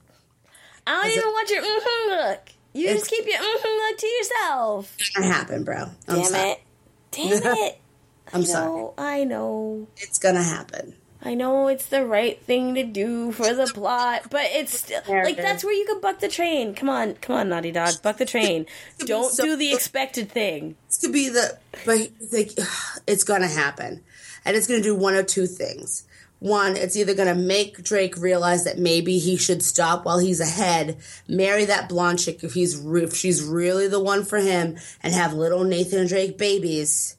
I don't Is even it- want your mm-hmm look. You It's- just keep your mm-hmm look to yourself. It's going to happen, bro. I'm Damn sorry. it. Damn it. I'm I sorry. know, I know. It's going to happen. I know it's the right thing to do for the plot, but it's still like that's where you can buck the train. Come on, come on, Naughty Dog, buck the train. Don't so- do the expected thing. It's to be the, but like, it's going to happen. And it's going to do one of two things. One, it's either going to make Drake realize that maybe he should stop while he's ahead, marry that blonde chick if he's re- if she's really the one for him, and have little Nathan and Drake babies,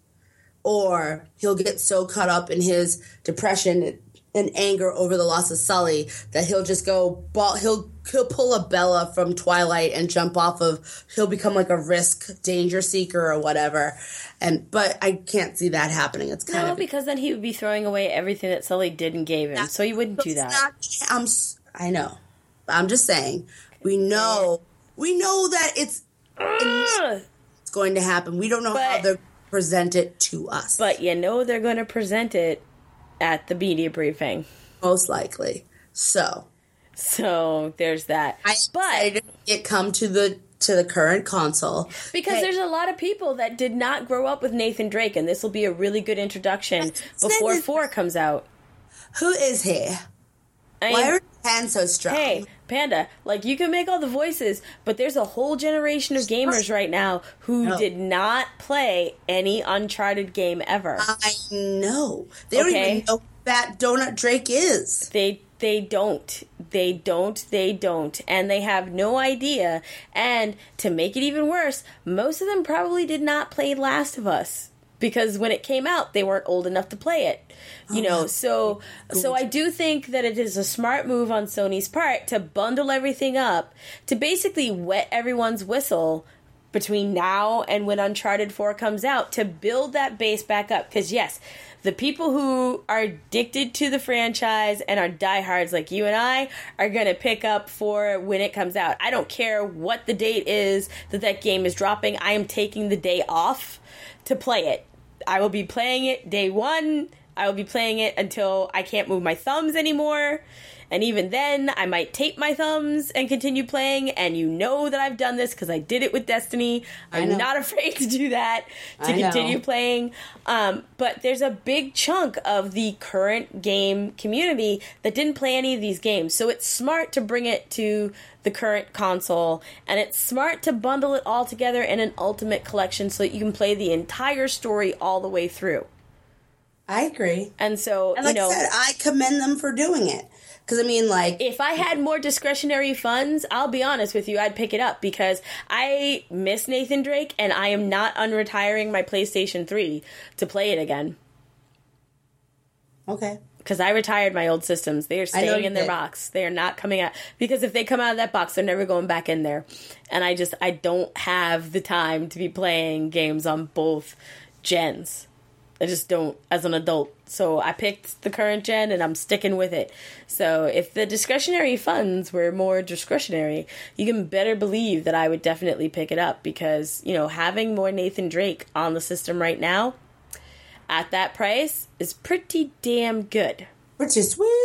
or he'll get so caught up in his depression and anger over the loss of Sully that he'll just go ball. He'll he'll pull a Bella from Twilight and jump off of. He'll become like a risk danger seeker or whatever. And but I can't see that happening. It's kind No, of because then he would be throwing away everything that Sully did and gave him, so he wouldn't do It's that. not- I'm. s- I know. I'm just saying. We know. We know that it's Ugh. it's going to happen. We don't know how But- they're present it to us. But you know they're going to present it at the media briefing. Most likely. So So there's that. I But decided it come to the to the current console because Hey, there's a lot of people that did not grow up with Nathan Drake, and this will be a really good introduction before Nathan- four comes out. who is he? I Why mean, are his hands so strong? hey, Panda, like you can make all the voices, but there's a whole generation of gamers right now who No. did not play any Uncharted game ever. I know. They don't Okay. even know who Fat Donut Drake is. They they don't. They don't. They don't. And they have no idea. And to make it even worse, most of them probably did not play Last of Us because when it came out, they weren't old enough to play it. You know, so so I do think that it is a smart move on Sony's part to bundle everything up to basically wet everyone's whistle between now and when Uncharted four comes out to build that base back up. Because yes, the people who are addicted to the franchise and are diehards like you and I are going to pick up for when it comes out. I don't care what the date is that that game is dropping. I am taking the day off to play it. I will be playing it day one. I will be playing it until I can't move my thumbs anymore. And even then, I might tape my thumbs and continue playing. And you know that I've done this because I did it with Destiny. I'm know. not afraid to do that, to I know. continue playing. Um, but there's a big chunk of the current game community that didn't play any of these games. So it's smart to bring it to the current console. And it's smart to bundle it all together in an ultimate collection so that you can play the entire story all the way through. I agree. And so, And like you know, I said, I commend them for doing it. Because, I mean, like... if I had more discretionary funds, I'll be honest with you, I'd pick it up because I miss Nathan Drake and I am not unretiring my PlayStation three to play it again. Okay. Because I retired my old systems. They are know staying you in their did. box. They are not coming out. Because if they come out of that box, they're never going back in there. And I just, I don't have the time to be playing games on both gens. I just don't as an adult. So I picked the current gen and I'm sticking with it. So if the discretionary funds were more discretionary, you can better believe that I would definitely pick it up because, you know, having more Nathan Drake on the system right now at that price is pretty damn good. Which is sweet.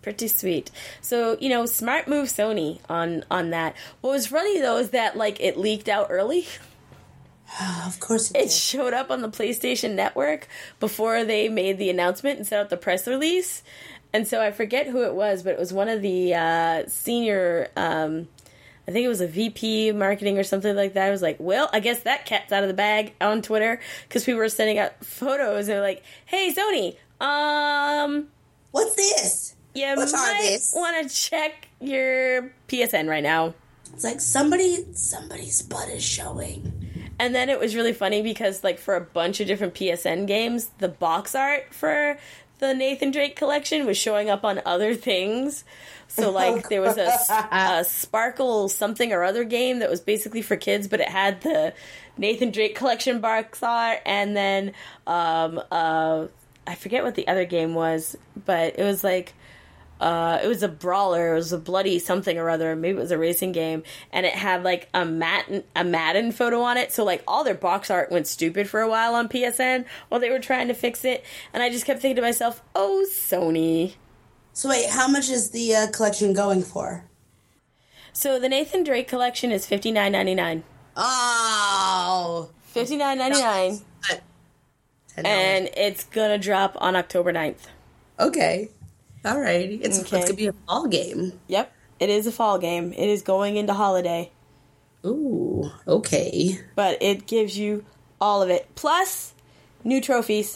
Pretty sweet. So, you know, smart move Sony on, on that. What was funny, though, is that, like, it leaked out early. Of course it, it did. showed up on the PlayStation Network before they made the announcement and set up the press release. And so I forget who it was, but it was one of the uh, senior, um, I think it was a V P marketing or something like that. I was like, well, I guess that cat's out of the bag on Twitter, because people were sending out photos and they're like, hey, Sony, um... what's this? You What's might want to check your P S N right now. It's like somebody, somebody's butt is showing. And then it was really funny because, like, for a bunch of different P S N games, the box art for the Nathan Drake collection was showing up on other things. So, like, there was a, a Sparkle something or other game that was basically for kids, but it had the Nathan Drake collection box art, and then, um, uh, I forget what the other game was, but it was, like, Uh, it was a brawler. It was a bloody something or other. Maybe it was a racing game, and it had like a Madden, a Madden photo on it. So like all their box art went stupid for a while on P S N while they were trying to fix it. And I just kept thinking to myself, "Oh, Sony." So wait, how much is the uh, collection going for? So the Nathan Drake collection is fifty nine ninety nine. Oh, fifty nine ninety nine, and it's gonna drop on October ninth. Okay. Alrighty. It's, okay. it's going to be a fall game. Yep. It is a fall game. It is going into holiday. Ooh. Okay. But it gives you all of it. Plus, new trophies.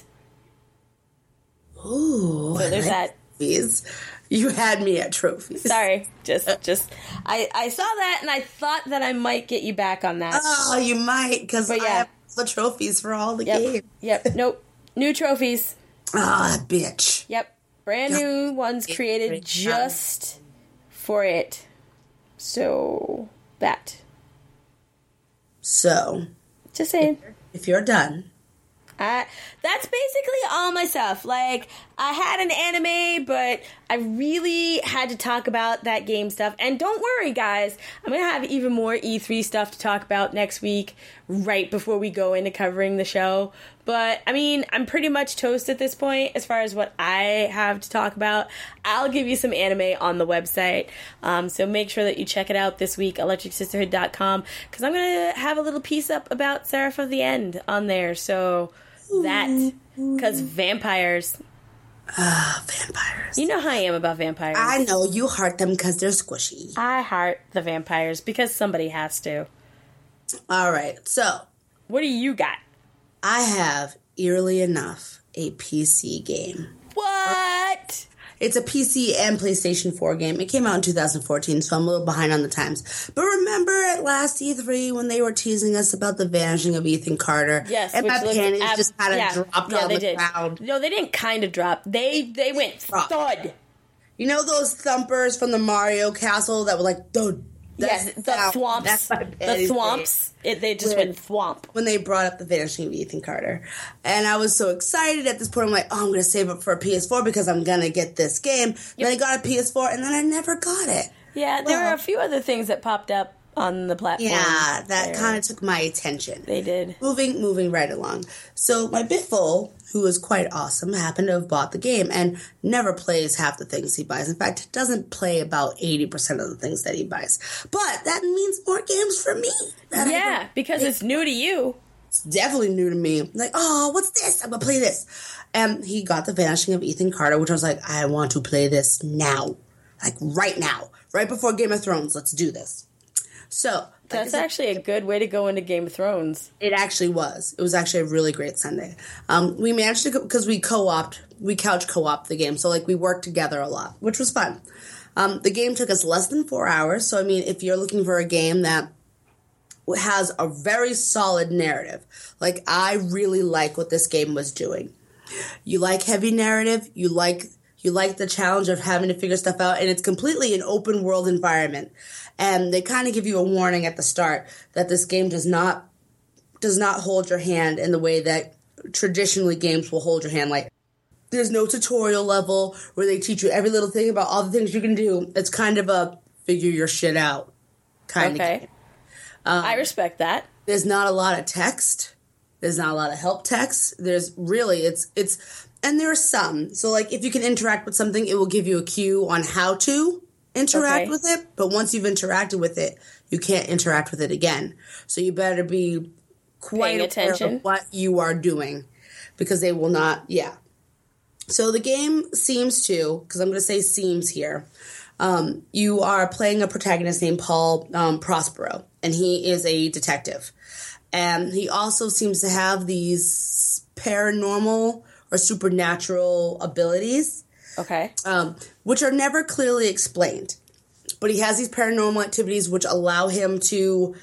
Ooh. So there's that. Trophies. You had me at trophies. Sorry. Just, just, I, I saw that and I thought that I might get you back on that. Oh, you might, because But I yeah. have the trophies for all the Yep. games. Yep. Nope. New trophies. Ah, bitch. Yep. Brand new ones created just for it. So, that. So, Just saying. if you're done. I, that's basically all my stuff. Like, I had an anime, but I really had to talk about that game stuff. And don't worry, guys. I'm going to have even more E three stuff to talk about next week, right before we go into covering the show. But, I mean, I'm pretty much toast at this point as far as what I have to talk about. I'll give you some anime on the website. Um, so make sure that you check it out this week, electric sisterhood dot com, because I'm going to have a little piece up about Seraph of the End on there. So... that, because vampires. Ah, vampires. You know how I am about vampires. I know, you heart them because they're squishy. I heart the vampires because somebody has to. All right, so. What do you got? I have, eerily enough, a P C game. What? It's a P C and PlayStation four game. It came out in two thousand fourteen, so I'm a little behind on the times. But remember at last E three when they were teasing us about the vanishing of Ethan Carter? Yes, and my panties ab- just kind of yeah, dropped yeah, on they the did. ground. No, they didn't kind of drop. They they went thud. You know those thumpers from the Mario Castle that were like, thud? Yes, the thwomps. The thwomps. It, they just when, went thwomp. When they brought up the vanishing of Ethan Carter. And I was so excited at this point. I'm like, oh, I'm going to save it for a P S four because I'm going to get this game. Yep. Then I got a P S four and then I never got it. Yeah, there well, were a few other things that popped up on the platform. Yeah, that kind of took my attention. They did. Moving, moving right along. So my Bitful, who is quite awesome, happened to have bought the game and never plays half the things he buys. In fact, doesn't play about eighty percent of the things that he buys. But that means more games for me. Yeah, because it's new to you. It's definitely new to me. Like, oh, what's this? I'm going to play this. And he got The Vanishing of Ethan Carter, which I was like, I want to play this now. Like, right now. Right before Game of Thrones. Let's do this. So that's like actually a good way to go into Game of Thrones. It actually was. It was actually a really great Sunday. Um, we managed to, because we co-opted, we couch co-opted the game. So, like, we worked together a lot, which was fun. Um, the game took us less than four hours. So, I mean, if you're looking for a game that has a very solid narrative, like, I really like what this game was doing. You like heavy narrative. You like, you like the challenge of having to figure stuff out. And it's completely an open world environment. And they kind of give you a warning at the start that this game does not does not hold your hand in the way that traditionally games will hold your hand. Like, there's no tutorial level where they teach you every little thing about all the things you can do. It's kind of a figure your shit out kind okay. of game. Um, I respect that. There's not a lot of text. There's not a lot of help text. There's really, it's, it's, and there are some. So, like, if you can interact with something, it will give you a cue on how to interact Okay. with it. But once you've interacted with it, you can't interact with it again. So you better be quite Paying aware attention. of what you are doing, because they will not, yeah. So the game seems to, because I'm going to say seems here, um, you are playing a protagonist named Paul um, Prospero, and he is a detective. And he also seems to have these paranormal or supernatural abilities, Okay. um, which are never clearly explained. But he has these paranormal activities which allow him to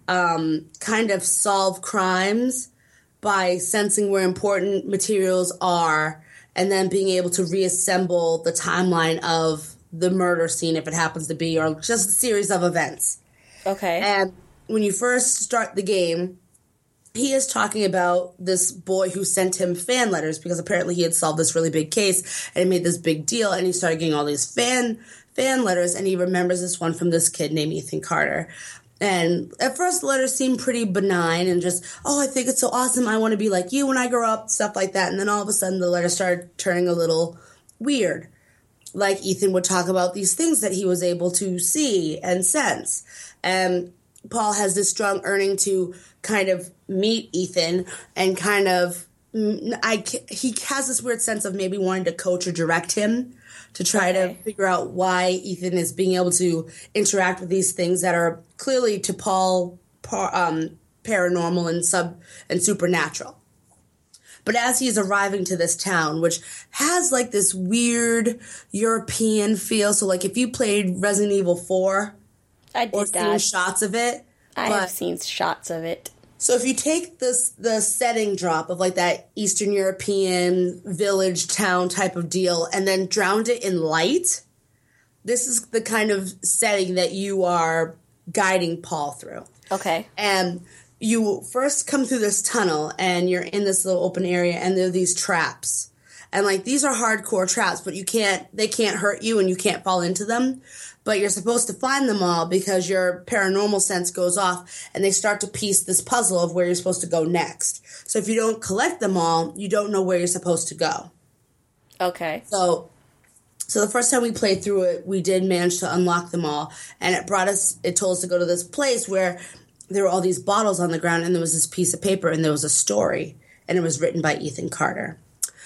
um, kind of solve crimes by sensing where important materials are and then being able to reassemble the timeline of the murder scene, if it happens to be, or just a series of events. Okay. And when you first start the game, he is talking about this boy who sent him fan letters because apparently he had solved this really big case and made this big deal, and he started getting all these fan fan letters, and he remembers this one from this kid named Ethan Carter. And at first the letters seemed pretty benign and just, oh, I think it's so awesome, I want to be like you when I grow up, stuff like that. And then all of a sudden the letters started turning a little weird. Like Ethan would talk about these things that he was able to see and sense. And Paul has this strong yearning to kind of meet Ethan and kind of, I, he has this weird sense of maybe wanting to coach or direct him to try Okay. to figure out why Ethan is being able to interact with these things that are clearly to Paul par, um, paranormal and sub and supernatural. But as he's arriving to this town, which has like this weird European feel, so like if you played Resident Evil four I did or seen that. shots of it, I but have seen shots of it. so if you take this the setting drop of like that Eastern European village town type of deal and then drowned it in light, this is the kind of setting that you are guiding Paul through. Okay. And you first come through this tunnel and you're in this little open area and there are these traps. And like these are hardcore traps, but you can't they can't hurt you and you can't fall into them. But you're supposed to find them all because your paranormal sense goes off and they start to piece this puzzle of where you're supposed to go next. So if you don't collect them all, you don't know where you're supposed to go. Okay. So so the first time we played through it, we did manage to unlock them all. And it brought us, it told us to go to this place where there were all these bottles on the ground and there was this piece of paper and there was a story. And it was written by Ethan Carter.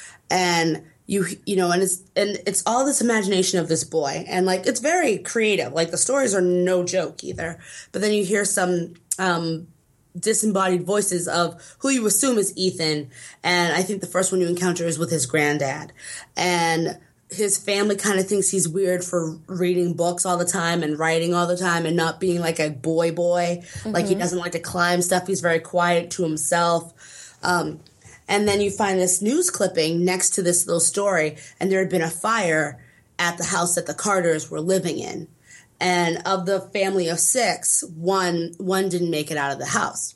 And you you know, and it's and it's all this imagination of this boy, and like it's very creative. Like the stories are no joke either. But then you hear some um, disembodied voices of who you assume is Ethan, and I think the first one you encounter is with his granddad, and his family kind of thinks he's weird for reading books all the time and writing all the time and not being like a boy boy. Mm-hmm. Like he doesn't like to climb stuff. He's very quiet to himself. Um, And then you find this news clipping next to this little story, and there had been a fire at the house that the Carters were living in. And of the family of six, one one didn't make it out of the house.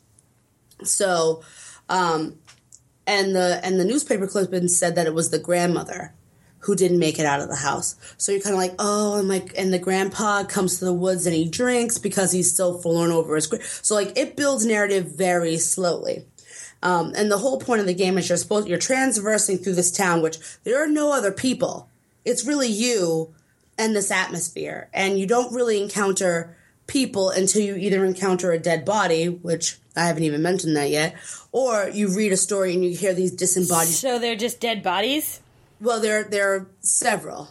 So, um, and the and the newspaper clipping said that it was the grandmother who didn't make it out of the house. So you're kind of like, oh, and like, and the grandpa comes to the woods and he drinks because he's still forlorn over his. So like, it builds narrative very slowly. Um, and the whole point of the game is you're supposed you're transversing through this town, which there are no other people. It's really you and this atmosphere, and you don't really encounter people until you either encounter a dead body, which I haven't even mentioned that yet, or you read a story and you hear these disembodied. So they're just dead bodies? Well, there there are several.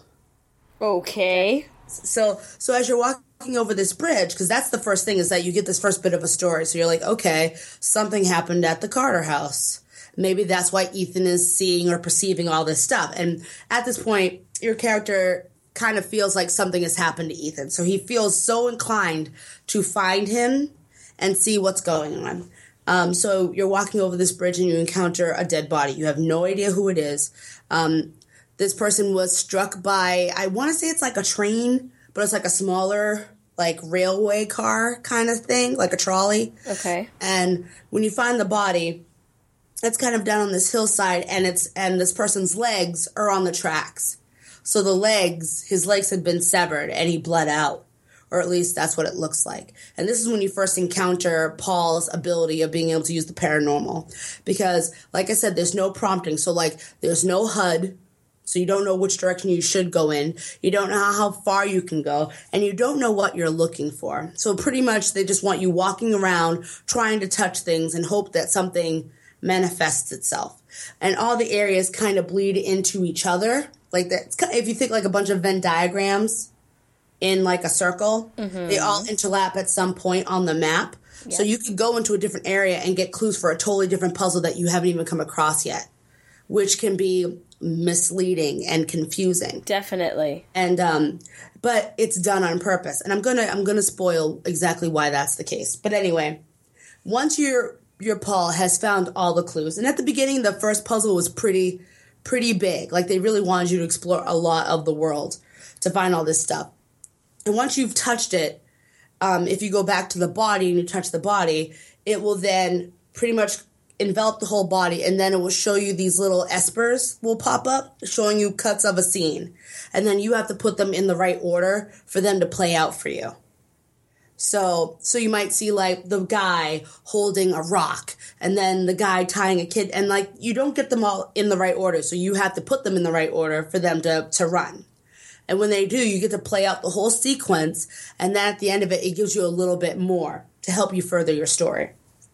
Okay. So so as you're walking over this bridge, because that's the first thing, is that you get this first bit of a story. So you're like, okay, something happened at the Carter house. Maybe that's why Ethan is seeing or perceiving all this stuff. And at this point, your character kind of feels like something has happened to Ethan. So he feels so inclined to find him and see what's going on. Um, so you're walking over this bridge and you encounter a dead body. You have no idea who it is. Um, this person was struck by, I want to say it's like a train, but it's like a smaller, like railway car kind of thing, like a trolley. Okay. And when you find the body, it's kind of down on this hillside, and it's and this person's legs are on the tracks. So the legs, his legs had been severed, and he bled out, or at least that's what it looks like. And this is when you first encounter Paul's ability of being able to use the paranormal. Because, like I said, there's no prompting. So, like, there's no H U D, so you don't know which direction you should go in. You don't know how far you can go, and you don't know what you're looking for. So pretty much they just want you walking around, trying to touch things and hope that something manifests itself. And all the areas kind of bleed into each other. Like that, if you think like a bunch of Venn diagrams in like a circle, mm-hmm. they all interlap at some point on the map. Yep. So you could go into a different area and get clues for a totally different puzzle that you haven't even come across yet, which can be misleading and confusing. Definitely. And um but it's done on purpose. And I'm gonna I'm gonna spoil exactly why that's the case. But anyway, once your your Paul has found all the clues, and at the beginning the first puzzle was pretty pretty big. Like they really wanted you to explore a lot of the world to find all this stuff. And once you've touched it, um, if you go back to the body and you touch the body, it will then pretty much envelop the whole body, and then it will show you these little espers will pop up showing you cuts of a scene, and then you have to put them in the right order for them to play out for you. So so you might see like the guy holding a rock, and then the guy tying a kid, and like you don't get them all in the right order, so you have to put them in the right order for them to to run. And when they do, you get to play out the whole sequence, and then at the end of it, it gives you a little bit more to help you further your story.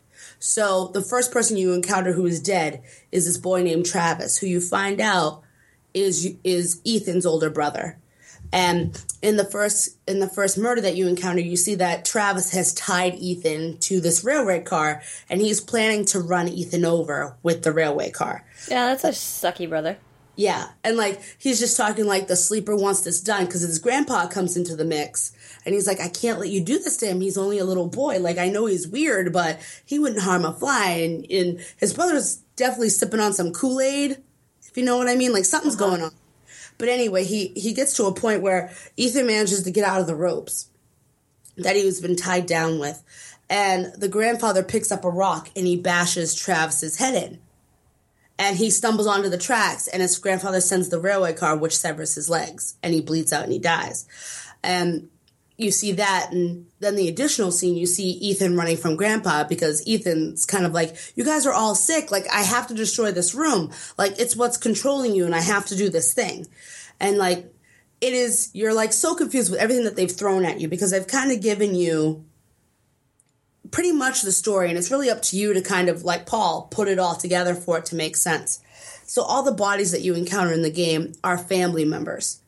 So the first person you encounter who is dead is this boy named Travis, who you find out is is Ethan's older brother. And in the first in the first murder that you encounter, you see that Travis has tied Ethan to this railway car, and he's planning to run Ethan over with the railway car. Yeah, that's a sucky brother. Yeah, and like he's just talking like the sleeper wants this done because his grandpa comes into the mix. And he's like, I can't let you do this to him. He's only a little boy. Like, I know he's weird, but he wouldn't harm a fly. And, and his brother's definitely sipping on some Kool-Aid, if you know what I mean. Like, something's uh-huh. going on. But anyway, he, he gets to a point where Ethan manages to get out of the ropes that he was been tied down with. And the grandfather picks up a rock and he bashes Travis's head in. And he stumbles onto the tracks, and his grandfather sends the railway car, which severs his legs. And he bleeds out and he dies. And you see that, and then the additional scene, you see Ethan running from Grandpa because Ethan's kind of like, you guys are all sick. Like, I have to destroy this room. Like, it's what's controlling you, and I have to do this thing. And, like, it is, you're, like, so confused with everything that they've thrown at you because they've kind of given you pretty much the story, and it's really up to you to kind of, like Paul, put it all together for it to make sense. So all the bodies that you encounter in the game are family members.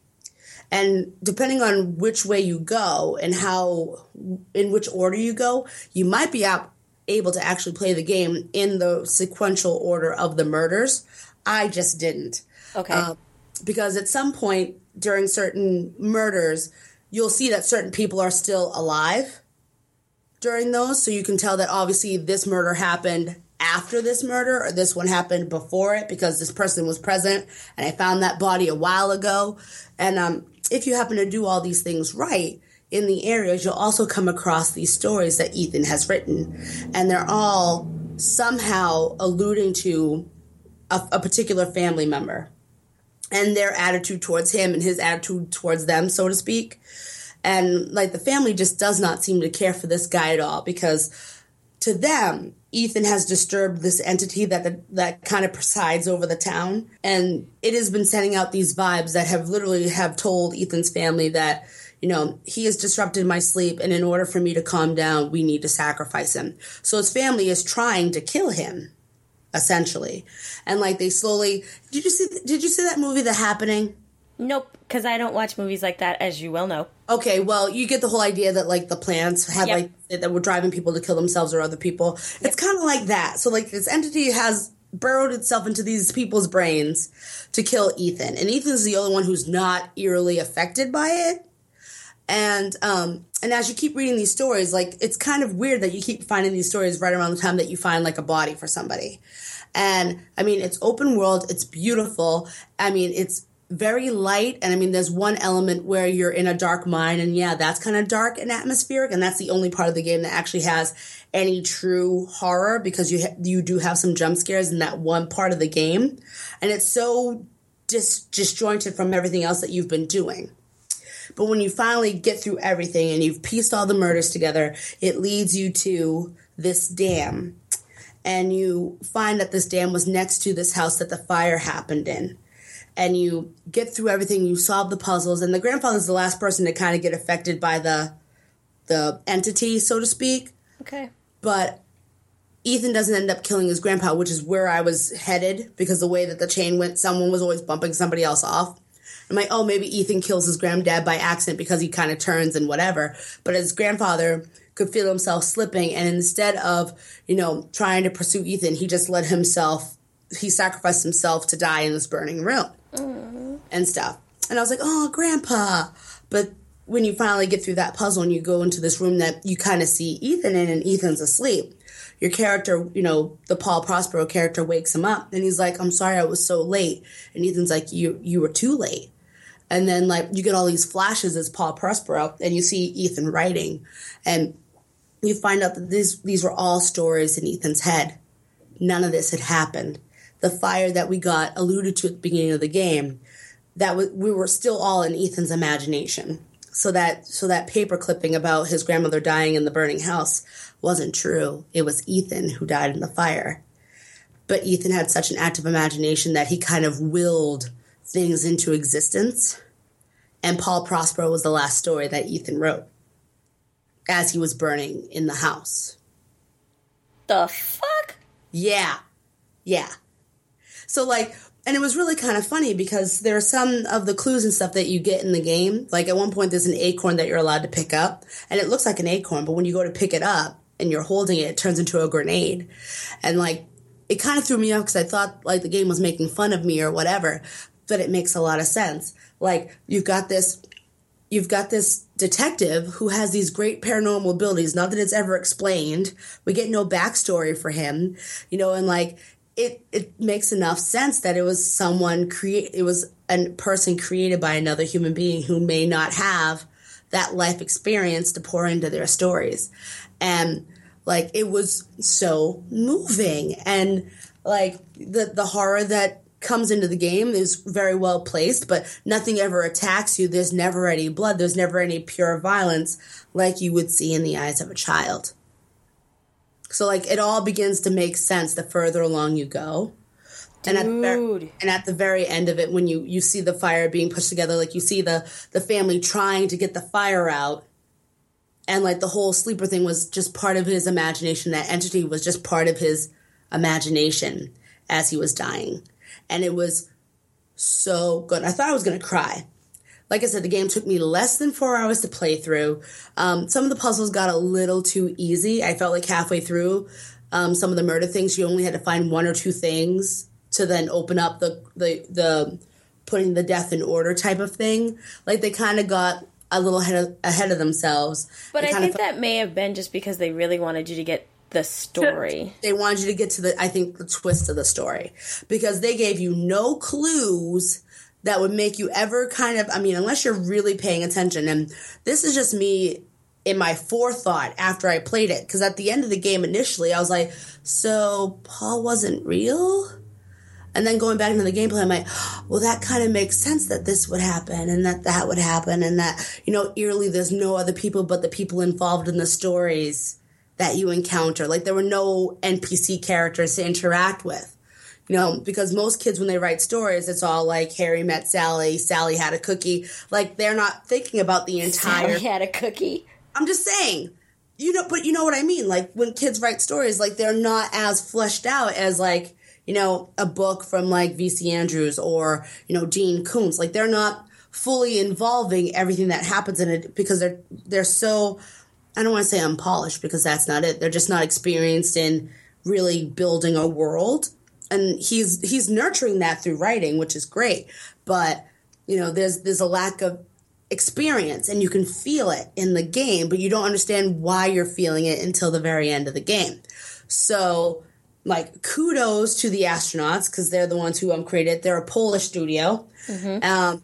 And depending on which way you go and how, in which order you go, you might be able to actually play the game in the sequential order of the murders. I just didn't. Okay. Uh, because at some point during certain murders, you'll see that certain people are still alive during those. So you can tell that obviously this murder happened after this murder, or this one happened before it because this person was present and I found that body a while ago. And um, if you happen to do all these things right in the areas, you'll also come across these stories that Ethan has written. And they're all somehow alluding to a, a particular family member and their attitude towards him and his attitude towards them, so to speak. And like the family just does not seem to care for this guy at all because to them, Ethan has disturbed this entity that the, that kind of presides over the town, and it has been sending out these vibes that have literally have told Ethan's family that, you know, he has disrupted my sleep, and in order for me to calm down, we need to sacrifice him. So his family is trying to kill him, essentially, and like they slowly. Did you see? Did you see that movie, The Happening? Nope, because I don't watch movies like that, as you well know. Okay, well, you get the whole idea that, like, the plants have, yep. like, that were driving people to kill themselves or other people. Yep. It's kind of like that. So, like, this entity has burrowed itself into these people's brains to kill Ethan. And Ethan's the only one who's not eerily affected by it. And, um, and as you keep reading these stories, like, it's kind of weird that you keep finding these stories right around the time that you find, like, a body for somebody. And, I mean, it's open world. It's beautiful. I mean, it's very light, and I mean, there's one element where you're in a dark mine, and yeah, that's kind of dark and atmospheric, and that's the only part of the game that actually has any true horror, because you ha- you do have some jump scares in that one part of the game, and it's so dis- disjointed from everything else that you've been doing. But when you finally get through everything and you've pieced all the murders together, it leads you to this dam. And you find that this dam was next to this house that the fire happened in. And you get through everything, you solve the puzzles, and the grandfather's the last person to kind of get affected by the the entity, so to speak. Okay. But Ethan doesn't end up killing his grandpa, which is where I was headed, because the way that the chain went, someone was always bumping somebody else off. I'm like, oh, maybe Ethan kills his granddad by accident because he kind of turns and whatever. But his grandfather could feel himself slipping, and instead of, you know, trying to pursue Ethan, he just let himself, he sacrificed himself to die in this burning room. Mm. And stuff. And I was like, oh, Grandpa. But when you finally get through that puzzle and you go into this room that you kind of see Ethan in, and Ethan's asleep, your character, you know, the Paul Prospero character wakes him up, and he's like, I'm sorry I was so late. And Ethan's like, you you were too late. And then, like, you get all these flashes as Paul Prospero, and you see Ethan writing, and you find out that these these were all stories in Ethan's head. None of this had happened. The fire that we got alluded to at the beginning of the game, that w- we were still all in Ethan's imagination. So that so that paper clipping about his grandmother dying in the burning house wasn't true. It was Ethan who died in the fire. But Ethan had such an active imagination that he kind of willed things into existence. And Paul Prospero was the last story that Ethan wrote as he was burning in the house. The fuck? Yeah. Yeah. So, like, and it was really kind of funny because there are some of the clues and stuff that you get in the game. Like, at one point, there's an acorn that you're allowed to pick up, and it looks like an acorn, but when you go to pick it up and you're holding it, it turns into a grenade. And, like, it kind of threw me off because I thought, like, the game was making fun of me or whatever, but it makes a lot of sense. Like, you've got this... You've got this detective who has these great paranormal abilities, not that it's ever explained. We get no backstory for him, you know, and, like, it it makes enough sense that it was someone create it was a person created by another human being who may not have that life experience to pour into their stories. And, like, it was so moving, and, like, the the horror that comes into the game is very well placed, but nothing ever attacks you. There's never any blood. There's never any pure violence like you would see in the eyes of a child. So, like, it all begins to make sense the further along you go. Dude. And at the very, and at the very end of it, when you, you see the fire being pushed together, like, you see the, the family trying to get the fire out, and, like, the whole sleeper thing was just part of his imagination. That entity was just part of his imagination as he was dying. And it was so good. I thought I was going to cry. Like I said, the game took me less than four hours to play through. Um, some of the puzzles got a little too easy. I felt like halfway through um, some of the murder things, you only had to find one or two things to then open up the, the, the putting the death in order type of thing. Like, they kind of got a little ahead of, ahead of themselves. But I think that may have been just because they really wanted you to get the story. They wanted you to get to the, I think, the twist of the story. Because they gave you no clues that would make you ever kind of, I mean, unless you're really paying attention. And this is just me in my forethought after I played it. Because at the end of the game initially, I was like, so Paul wasn't real? And then going back into the gameplay, I'm like, well, that kind of makes sense that this would happen and that that would happen. And that, you know, eerily, there's no other people but the people involved in the stories that you encounter. Like, there were no N P C characters to interact with, you know, because most kids, when they write stories, it's all like Harry met Sally, Sally had a cookie. Like, they're not thinking about the entire... Sally had a cookie. I'm just saying, you know, but you know what I mean? Like, when kids write stories, like, they're not as fleshed out as, like, you know, a book from, like, V C Andrews or, you know, Dean Koontz. Like, they're not fully involving everything that happens in it because they're they're so... I don't want to say unpolished because that's not it. They're just not experienced in really building a world. And he's he's nurturing that through writing, which is great. But, you know, there's there's a lack of experience, and you can feel it in the game, but you don't understand why you're feeling it until the very end of the game. So, like, kudos to the Astronauts because they're the ones who um, created. They're a Polish studio. Mm-hmm. Um,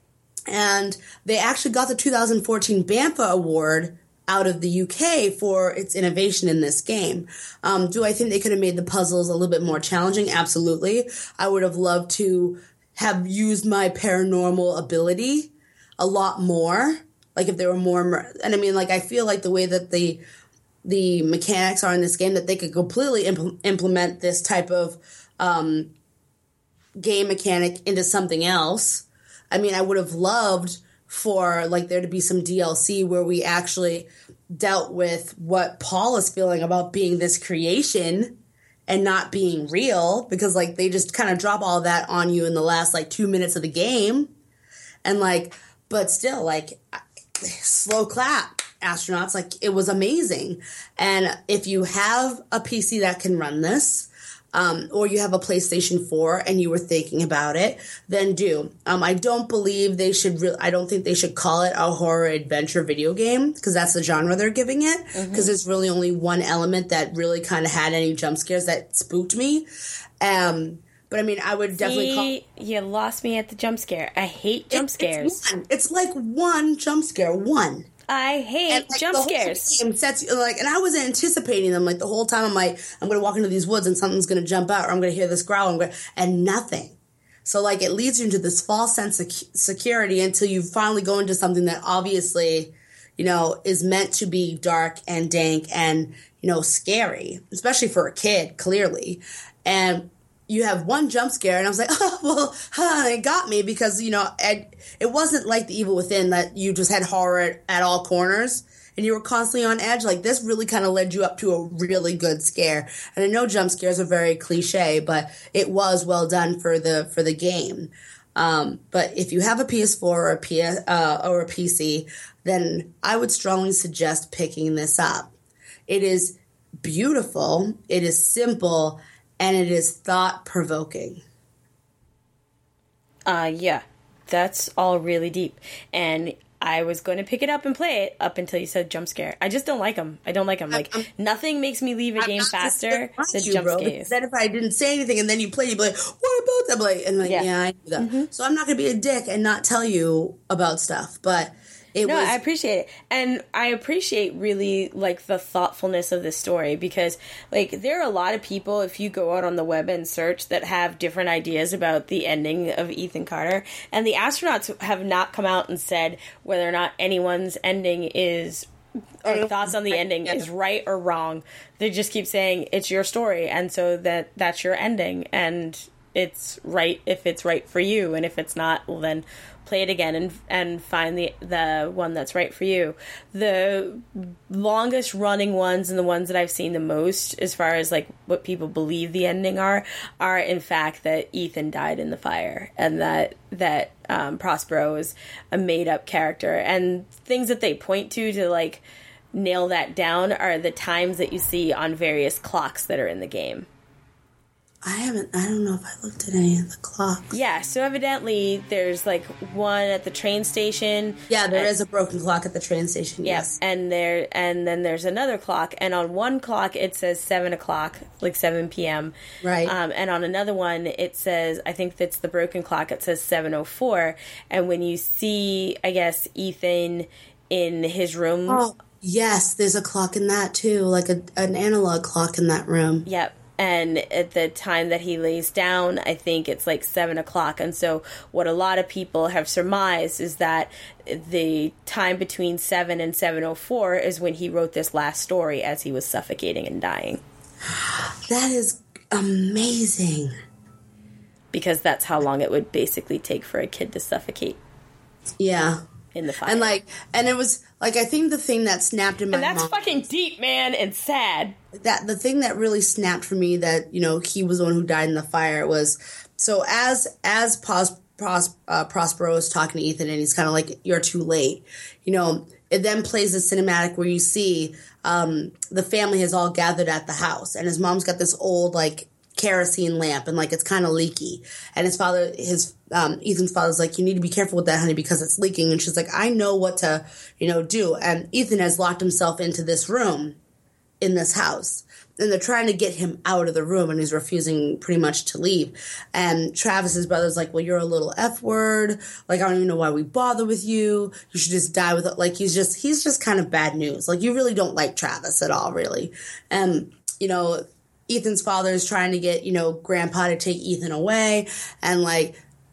and they actually got the two thousand fourteen BAMFA Award out of the U K for its innovation in this game. Um, do I think they could have made the puzzles a little bit more challenging? Absolutely. I would have loved to have used my paranormal ability a lot more. Like if there were more, and I mean, like I feel like the way that the the mechanics are in this game, that they could completely impl- implement this type of um, game mechanic into something else. I mean, I would have loved for like there to be some D L C where we actually dealt with what Paul is feeling about being this creation and not being real, because like they just kind of drop all that on you in the last like two minutes of the game. And like, but still, like, slow clap, astronauts. Like, it was amazing. And if you have a P C that can run this, um, or you have a PlayStation four and you were thinking about it, then do. Um, I don't believe they should, re- I don't think they should call it a horror adventure video game, because that's the genre they're giving it. Because mm-hmm. there's really only one element that really kind of had any jump scares that spooked me. Um, But I mean, I would definitely See, call. You lost me at the jump scare. I hate jump It, scares. It's, one. It's like one jump scare, one. I hate and, like, jump the scares. Whole game sets you, like, and I was anticipating them like the whole time. I'm like, I'm going to walk into these woods and something's going to jump out, or I'm going to hear this growl, and, and nothing. So like, it leads you into this false sense of security until you finally go into something that obviously, you know, is meant to be dark and dank and, you know, scary, especially for a kid, clearly. And you have one jump scare, and I was like, oh, well, huh, it got me, because, you know, it, it wasn't like The Evil Within that you just had horror at, at all corners, and you were constantly on edge. Like, this really kind of led you up to a really good scare. And I know jump scares are very cliche, but it was well done for the for the game. Um, but if you have a P S four or a, P S, uh, or a P C, then I would strongly suggest picking this up. It is beautiful, it is simple, and it is thought-provoking. Uh, yeah. That's all really deep. And I was going to pick it up and play it up until you said jump scare. I just don't like them. I don't like them. Like, I'm, nothing makes me leave a I'm game faster than you, jump bro, scares. Then if I didn't say anything and then you play, you'd be like, what about that? Like, and like, yeah, yeah I knew that. Mm-hmm. So I'm not going to be a dick and not tell you about stuff. But it no, was... I appreciate it. And I appreciate really, like, the thoughtfulness of this story, because, like, there are a lot of people, if you go out on the web and search, that have different ideas about the ending of Ethan Carter. And the astronauts have not come out and said whether or not anyone's ending is, or thoughts on the ending is right or wrong. They just keep saying, it's your story, and so that that's your ending, and it's right if it's right for you, and if it's not, well, then play it again and and find the the one that's right for you. The longest running ones and the ones that I've seen the most, as far as like what people believe the ending are, are in fact that Ethan died in the fire, and that that um, Prospero is a made up character. And things that they point to to like nail that down are the times that you see on various clocks that are in the game. I haven't, I don't know if I looked at any of the clocks. Yeah, so evidently there's like one at the train station. Yeah, there and, is a broken clock at the train station, yeah, yes. And there, and then there's another clock, and on one clock it says seven o'clock, like seven p.m. Right. Um, and on another one it says, I think that's the broken clock, it says seven oh four. And when you see, I guess, Ethan in his room. Oh, yes, there's a clock in that too, like a, an analog clock in that room. Yep. And at the time that he lays down, I think it's like seven o'clock. And so what a lot of people have surmised is that the time between seven and seven oh four is when he wrote this last story as he was suffocating and dying. That is amazing. Because that's how long it would basically take for a kid to suffocate. Yeah. In the fire. And like, and it was like, I think the thing that snapped in my And that's mind, fucking deep, man, and sad. That the thing that really snapped for me, that, you know, he was the one who died in the fire, was, so as as Pros, Pros, uh, Prospero is talking to Ethan, and he's kind of like, you're too late, you know, it then plays a cinematic where you see um, the family has all gathered at the house, and his mom's got this old like kerosene lamp, and like it's kind of leaky, and his father his um Ethan's father's like, you need to be careful with that, honey, because it's leaking. And she's like, I know what to, you know, do. And Ethan has locked himself into this room in this house, and they're trying to get him out of the room, and he's refusing pretty much to leave. And Travis's brother's like, well, you're a little F word, like, I don't even know why we bother with you, you should just die with it. Like, he's just he's just kind of bad news. Like, you really don't like Travis at all, really. And, you know, Ethan's father is trying to get, you know, Grandpa to take Ethan away, and like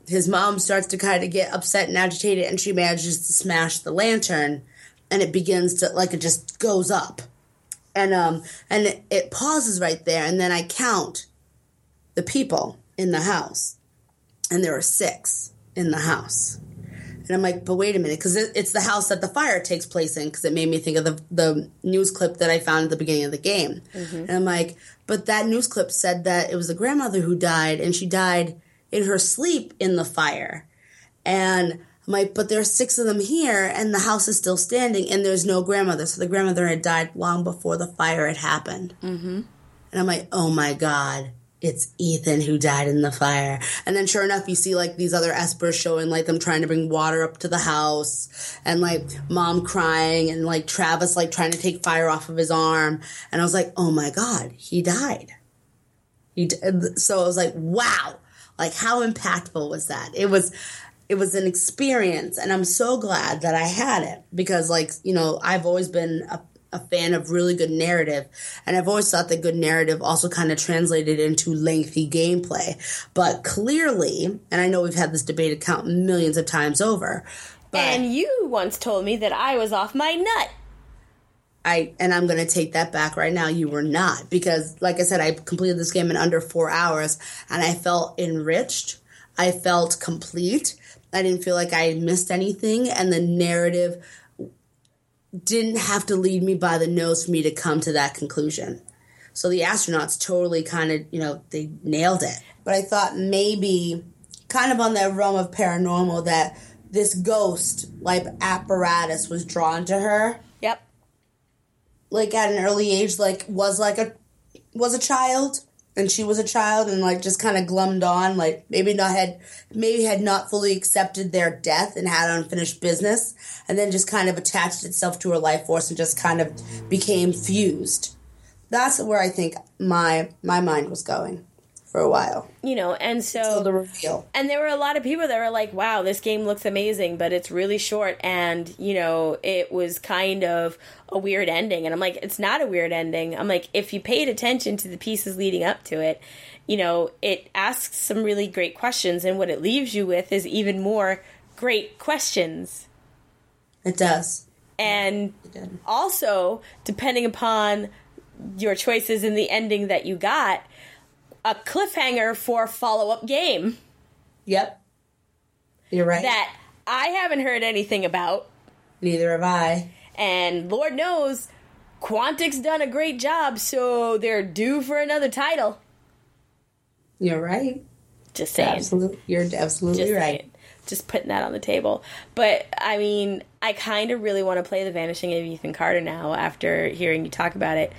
his mom starts to kind of get upset and agitated, and she manages to smash the lantern, and it begins to, like, it just goes up. And um, and it, it pauses right there, and then I count the people in the house, and there are six in the house. And I'm like, but wait a minute, because it, it's the house that the fire takes place in, because it made me think of the the news clip that I found at the beginning of the game. Mm-hmm. And I'm like, but that news clip said that it was the grandmother who died, and she died in her sleep in the fire. And I'm like, but there's six of them here, and the house is still standing, and there's no grandmother. So the grandmother had died long before the fire had happened. Mm-hmm. And I'm like, oh my God, it's Ethan who died in the fire. And then sure enough, you see like these other espers showing like them trying to bring water up to the house, and like mom crying, and like Travis like trying to take fire off of his arm. And I was like, oh my God, he died. He d-. So I was like, wow, like how impactful was that? It was, it was an experience, and I'm so glad that I had it, because like, you know, I've always been a a fan of really good narrative, and I've always thought that good narrative also kind of translated into lengthy gameplay. But clearly, and I know we've had this debate count millions of times over, but and you once told me that I was off my nut. I and I'm going to take that back right now. You were not, because like I said, I completed this game in under four hours, and I felt enriched. I felt complete. I didn't feel like I missed anything, and the narrative didn't have to lead me by the nose for me to come to that conclusion. So the astronauts totally kind of, you know, they nailed it. But I thought maybe kind of on that realm of paranormal that this ghost like apparatus was drawn to her. Yep. Like at an early age, like was like a was a child, and she was a child, and like just kind of glummed on, like maybe not had maybe had not fully accepted their death and had unfinished business, and then just kind of attached itself to her life force and just kind of became fused. That's where I think my my mind was going for a while. You know, and so Until the reveal. And there were a lot of people that were like, wow, this game looks amazing, but it's really short, and, you know, it was kind of a weird ending. And I'm like, it's not a weird ending. I'm like, if you paid attention to the pieces leading up to it, you know, it asks some really great questions, and what it leaves you with is even more great questions. It does. And it did. Also, depending upon your choices in the ending that you got, a cliffhanger for a follow-up game. Yep. You're right. That I haven't heard anything about. Neither have I. And Lord knows, Quantic's done a great job, so they're due for another title. You're right. Just saying. Absolutely. You're absolutely Just right. saying. Just putting that on the table. But, I mean, I kind of really want to play The Vanishing of Ethan Carter now after hearing you talk about it.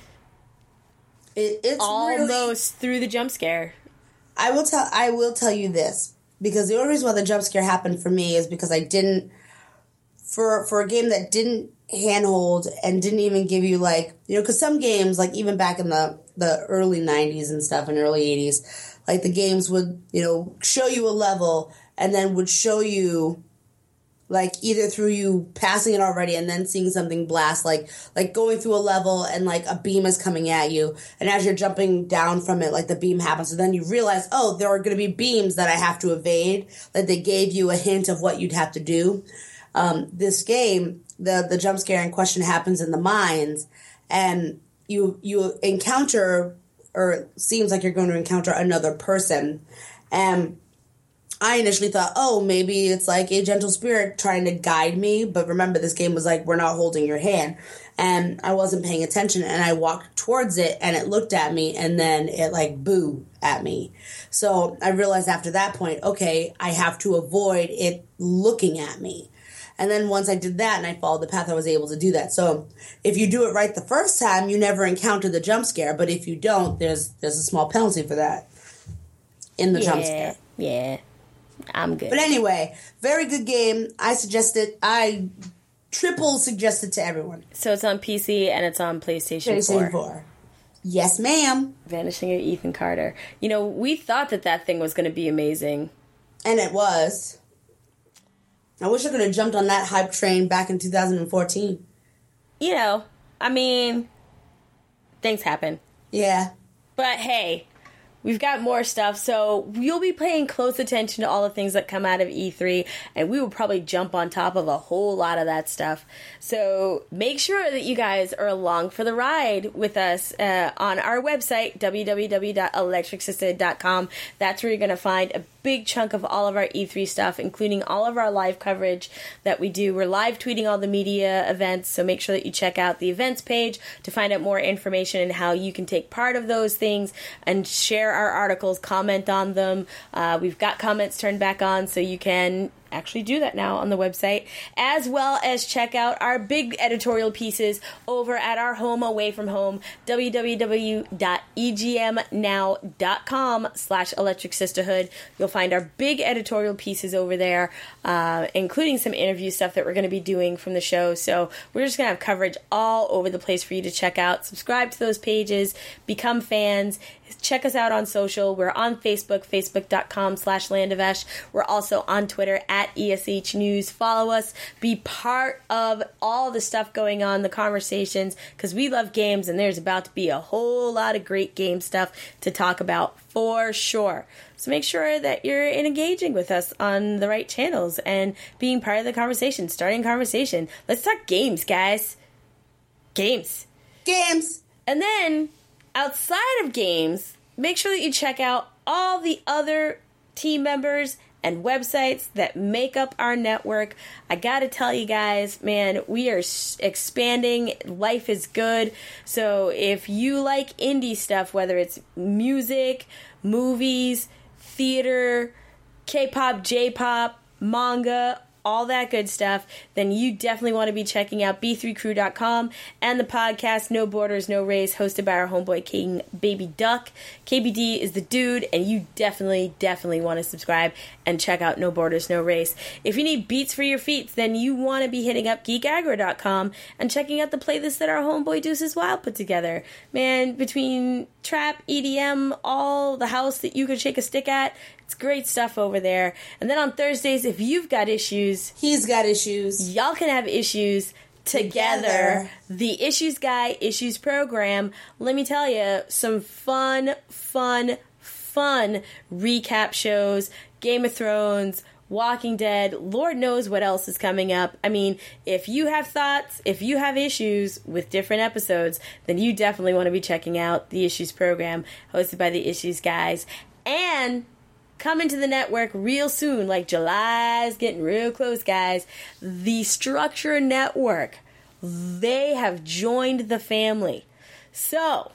It, it's almost really, through the jump scare. I will tell. I will tell you this, because the only reason why the jump scare happened for me is because I didn't for for a game that didn't handhold and didn't even give you like you know because some games like even back in the the early nineties and stuff and early eighties, like the games would you know show you a level and then would show you. Like, either through you passing it already and then seeing something blast, like like going through a level and, like, a beam is coming at you. And as you're jumping down from it, like, the beam happens. So then you realize, oh, there are going to be beams that I have to evade. Like, they gave you a hint of what you'd have to do. Um, this game, the, the jump scare in question happens in the mines. And you you encounter, or it seems like you're going to encounter another person. And I initially thought, oh, maybe it's like a gentle spirit trying to guide me. But remember, this game was like, we're not holding your hand. And I wasn't paying attention. And I walked towards it and it looked at me and then it like boo at me. So I realized after that point, okay, I have to avoid it looking at me. And then once I did that and I followed the path, I was able to do that. So if you do it right the first time, you never encounter the jump scare. But if you don't, there's there's a small penalty for that in the yeah, jump scare. Yeah. I'm good. But anyway, very good game. I suggest it. I triple suggest it to everyone. So it's on P C and it's on PlayStation, PlayStation four. four. Yes, ma'am. Vanishing of Ethan Carter. You know, we thought that that thing was going to be amazing. And it was. I wish I could have jumped on that hype train back in two thousand fourteen. You know, I mean, things happen. Yeah. But hey, we've got more stuff, so you'll be paying close attention to all the things that come out of E three, and we will probably jump on top of a whole lot of that stuff. So make sure that you guys are along for the ride with us uh, on our website, w w w dot electric sistah dot com. That's where you're going to find a big chunk of all of our E three stuff, including all of our live coverage that we do. We're live tweeting all the media events, so make sure that you check out the events page to find out more information and how you can take part of those things and share our articles, comment on them. Uh, we've got comments turned back on, so you can actually do that now on the website, as well as check out our big editorial pieces over at our home away from home, w w w dot e g m now dot com slash electric sisterhood. You'll find our big editorial pieces over there, uh, including some interview stuff that we're going to be doing from the show. So we're just going to have coverage all over the place for you to check out. Subscribe to those pages, become fans, check us out on social. We're on Facebook, facebook dot com slash Landavesh. We're also on Twitter at E S H News. Follow us. Be part of all the stuff going on, the conversations, because we love games, and there's about to be a whole lot of great game stuff to talk about for sure. So make sure that you're engaging with us on the right channels and being part of the conversation, starting conversation. Let's talk games, guys. Games. Games. And then, outside of games, make sure that you check out all the other team members and websites that make up our network. I gotta tell you guys, man, we are expanding. Life is good. So if you like indie stuff, whether it's music, movies, theater, K-pop, J-pop, manga, all that good stuff, then you definitely want to be checking out b three crew dot com and the podcast No Borders, No Race, hosted by our homeboy King Baby Duck. K B D is the dude, and you definitely, definitely want to subscribe and check out No Borders, No Race. If you need beats for your feet, then you want to be hitting up geek aggro dot com and checking out the playlist that our homeboy Deuces Wild put together. Man, between trap, E D M, all the house that you could shake a stick at, it's great stuff over there. And then on Thursdays, if you've got issues, he's got issues, y'all can have issues together. together. The Issues Guy Issues Program. Let me tell you, some fun, fun, fun recap shows. Game of Thrones, Walking Dead, Lord knows what else is coming up. I mean, if you have thoughts, if you have issues with different episodes, then you definitely want to be checking out the Issues Program, hosted by the Issues Guys. And coming to the network real soon, like July's getting real close, guys, the Structure Network. They have joined the family. So,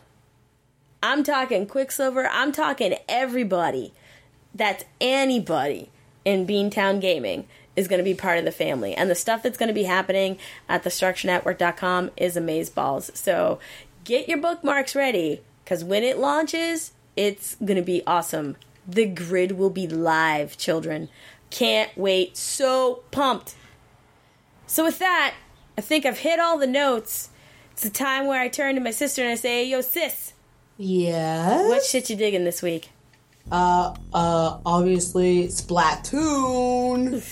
I'm talking Quicksilver, I'm talking everybody that's anybody in Beantown Gaming is going to be part of the family. And the stuff that's going to be happening at the structure network dot com is amazeballs. So, get your bookmarks ready, because when it launches, it's going to be awesome. The grid will be live, children. Can't wait. So pumped. So with that, I think I've hit all the notes. It's the time where I turn to my sister and I say, yo, sis. Yes? What shit you digging this week? Uh, uh, obviously Splatoon.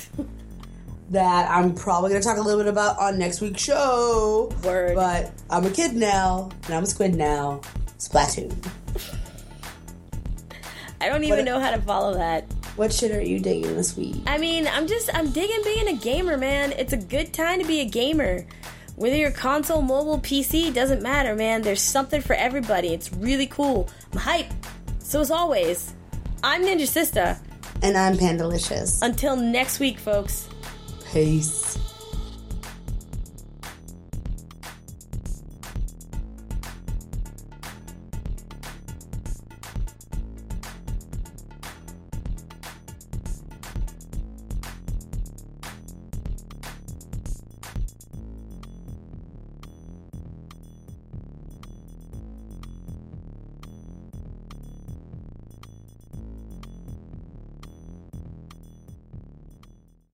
That I'm probably going to talk a little bit about on next week's show. Word. But I'm a kid now, and I'm a squid now. Splatoon. I don't even what, know how to follow that. What shit are you digging this week? I mean, I'm just, I'm digging being a gamer, man. It's a good time to be a gamer. Whether you're console, mobile, P C, doesn't matter, man. There's something for everybody. It's really cool. I'm hyped. So as always, I'm Ninja Sistah. And I'm Pandalicious. Until next week, folks. Peace.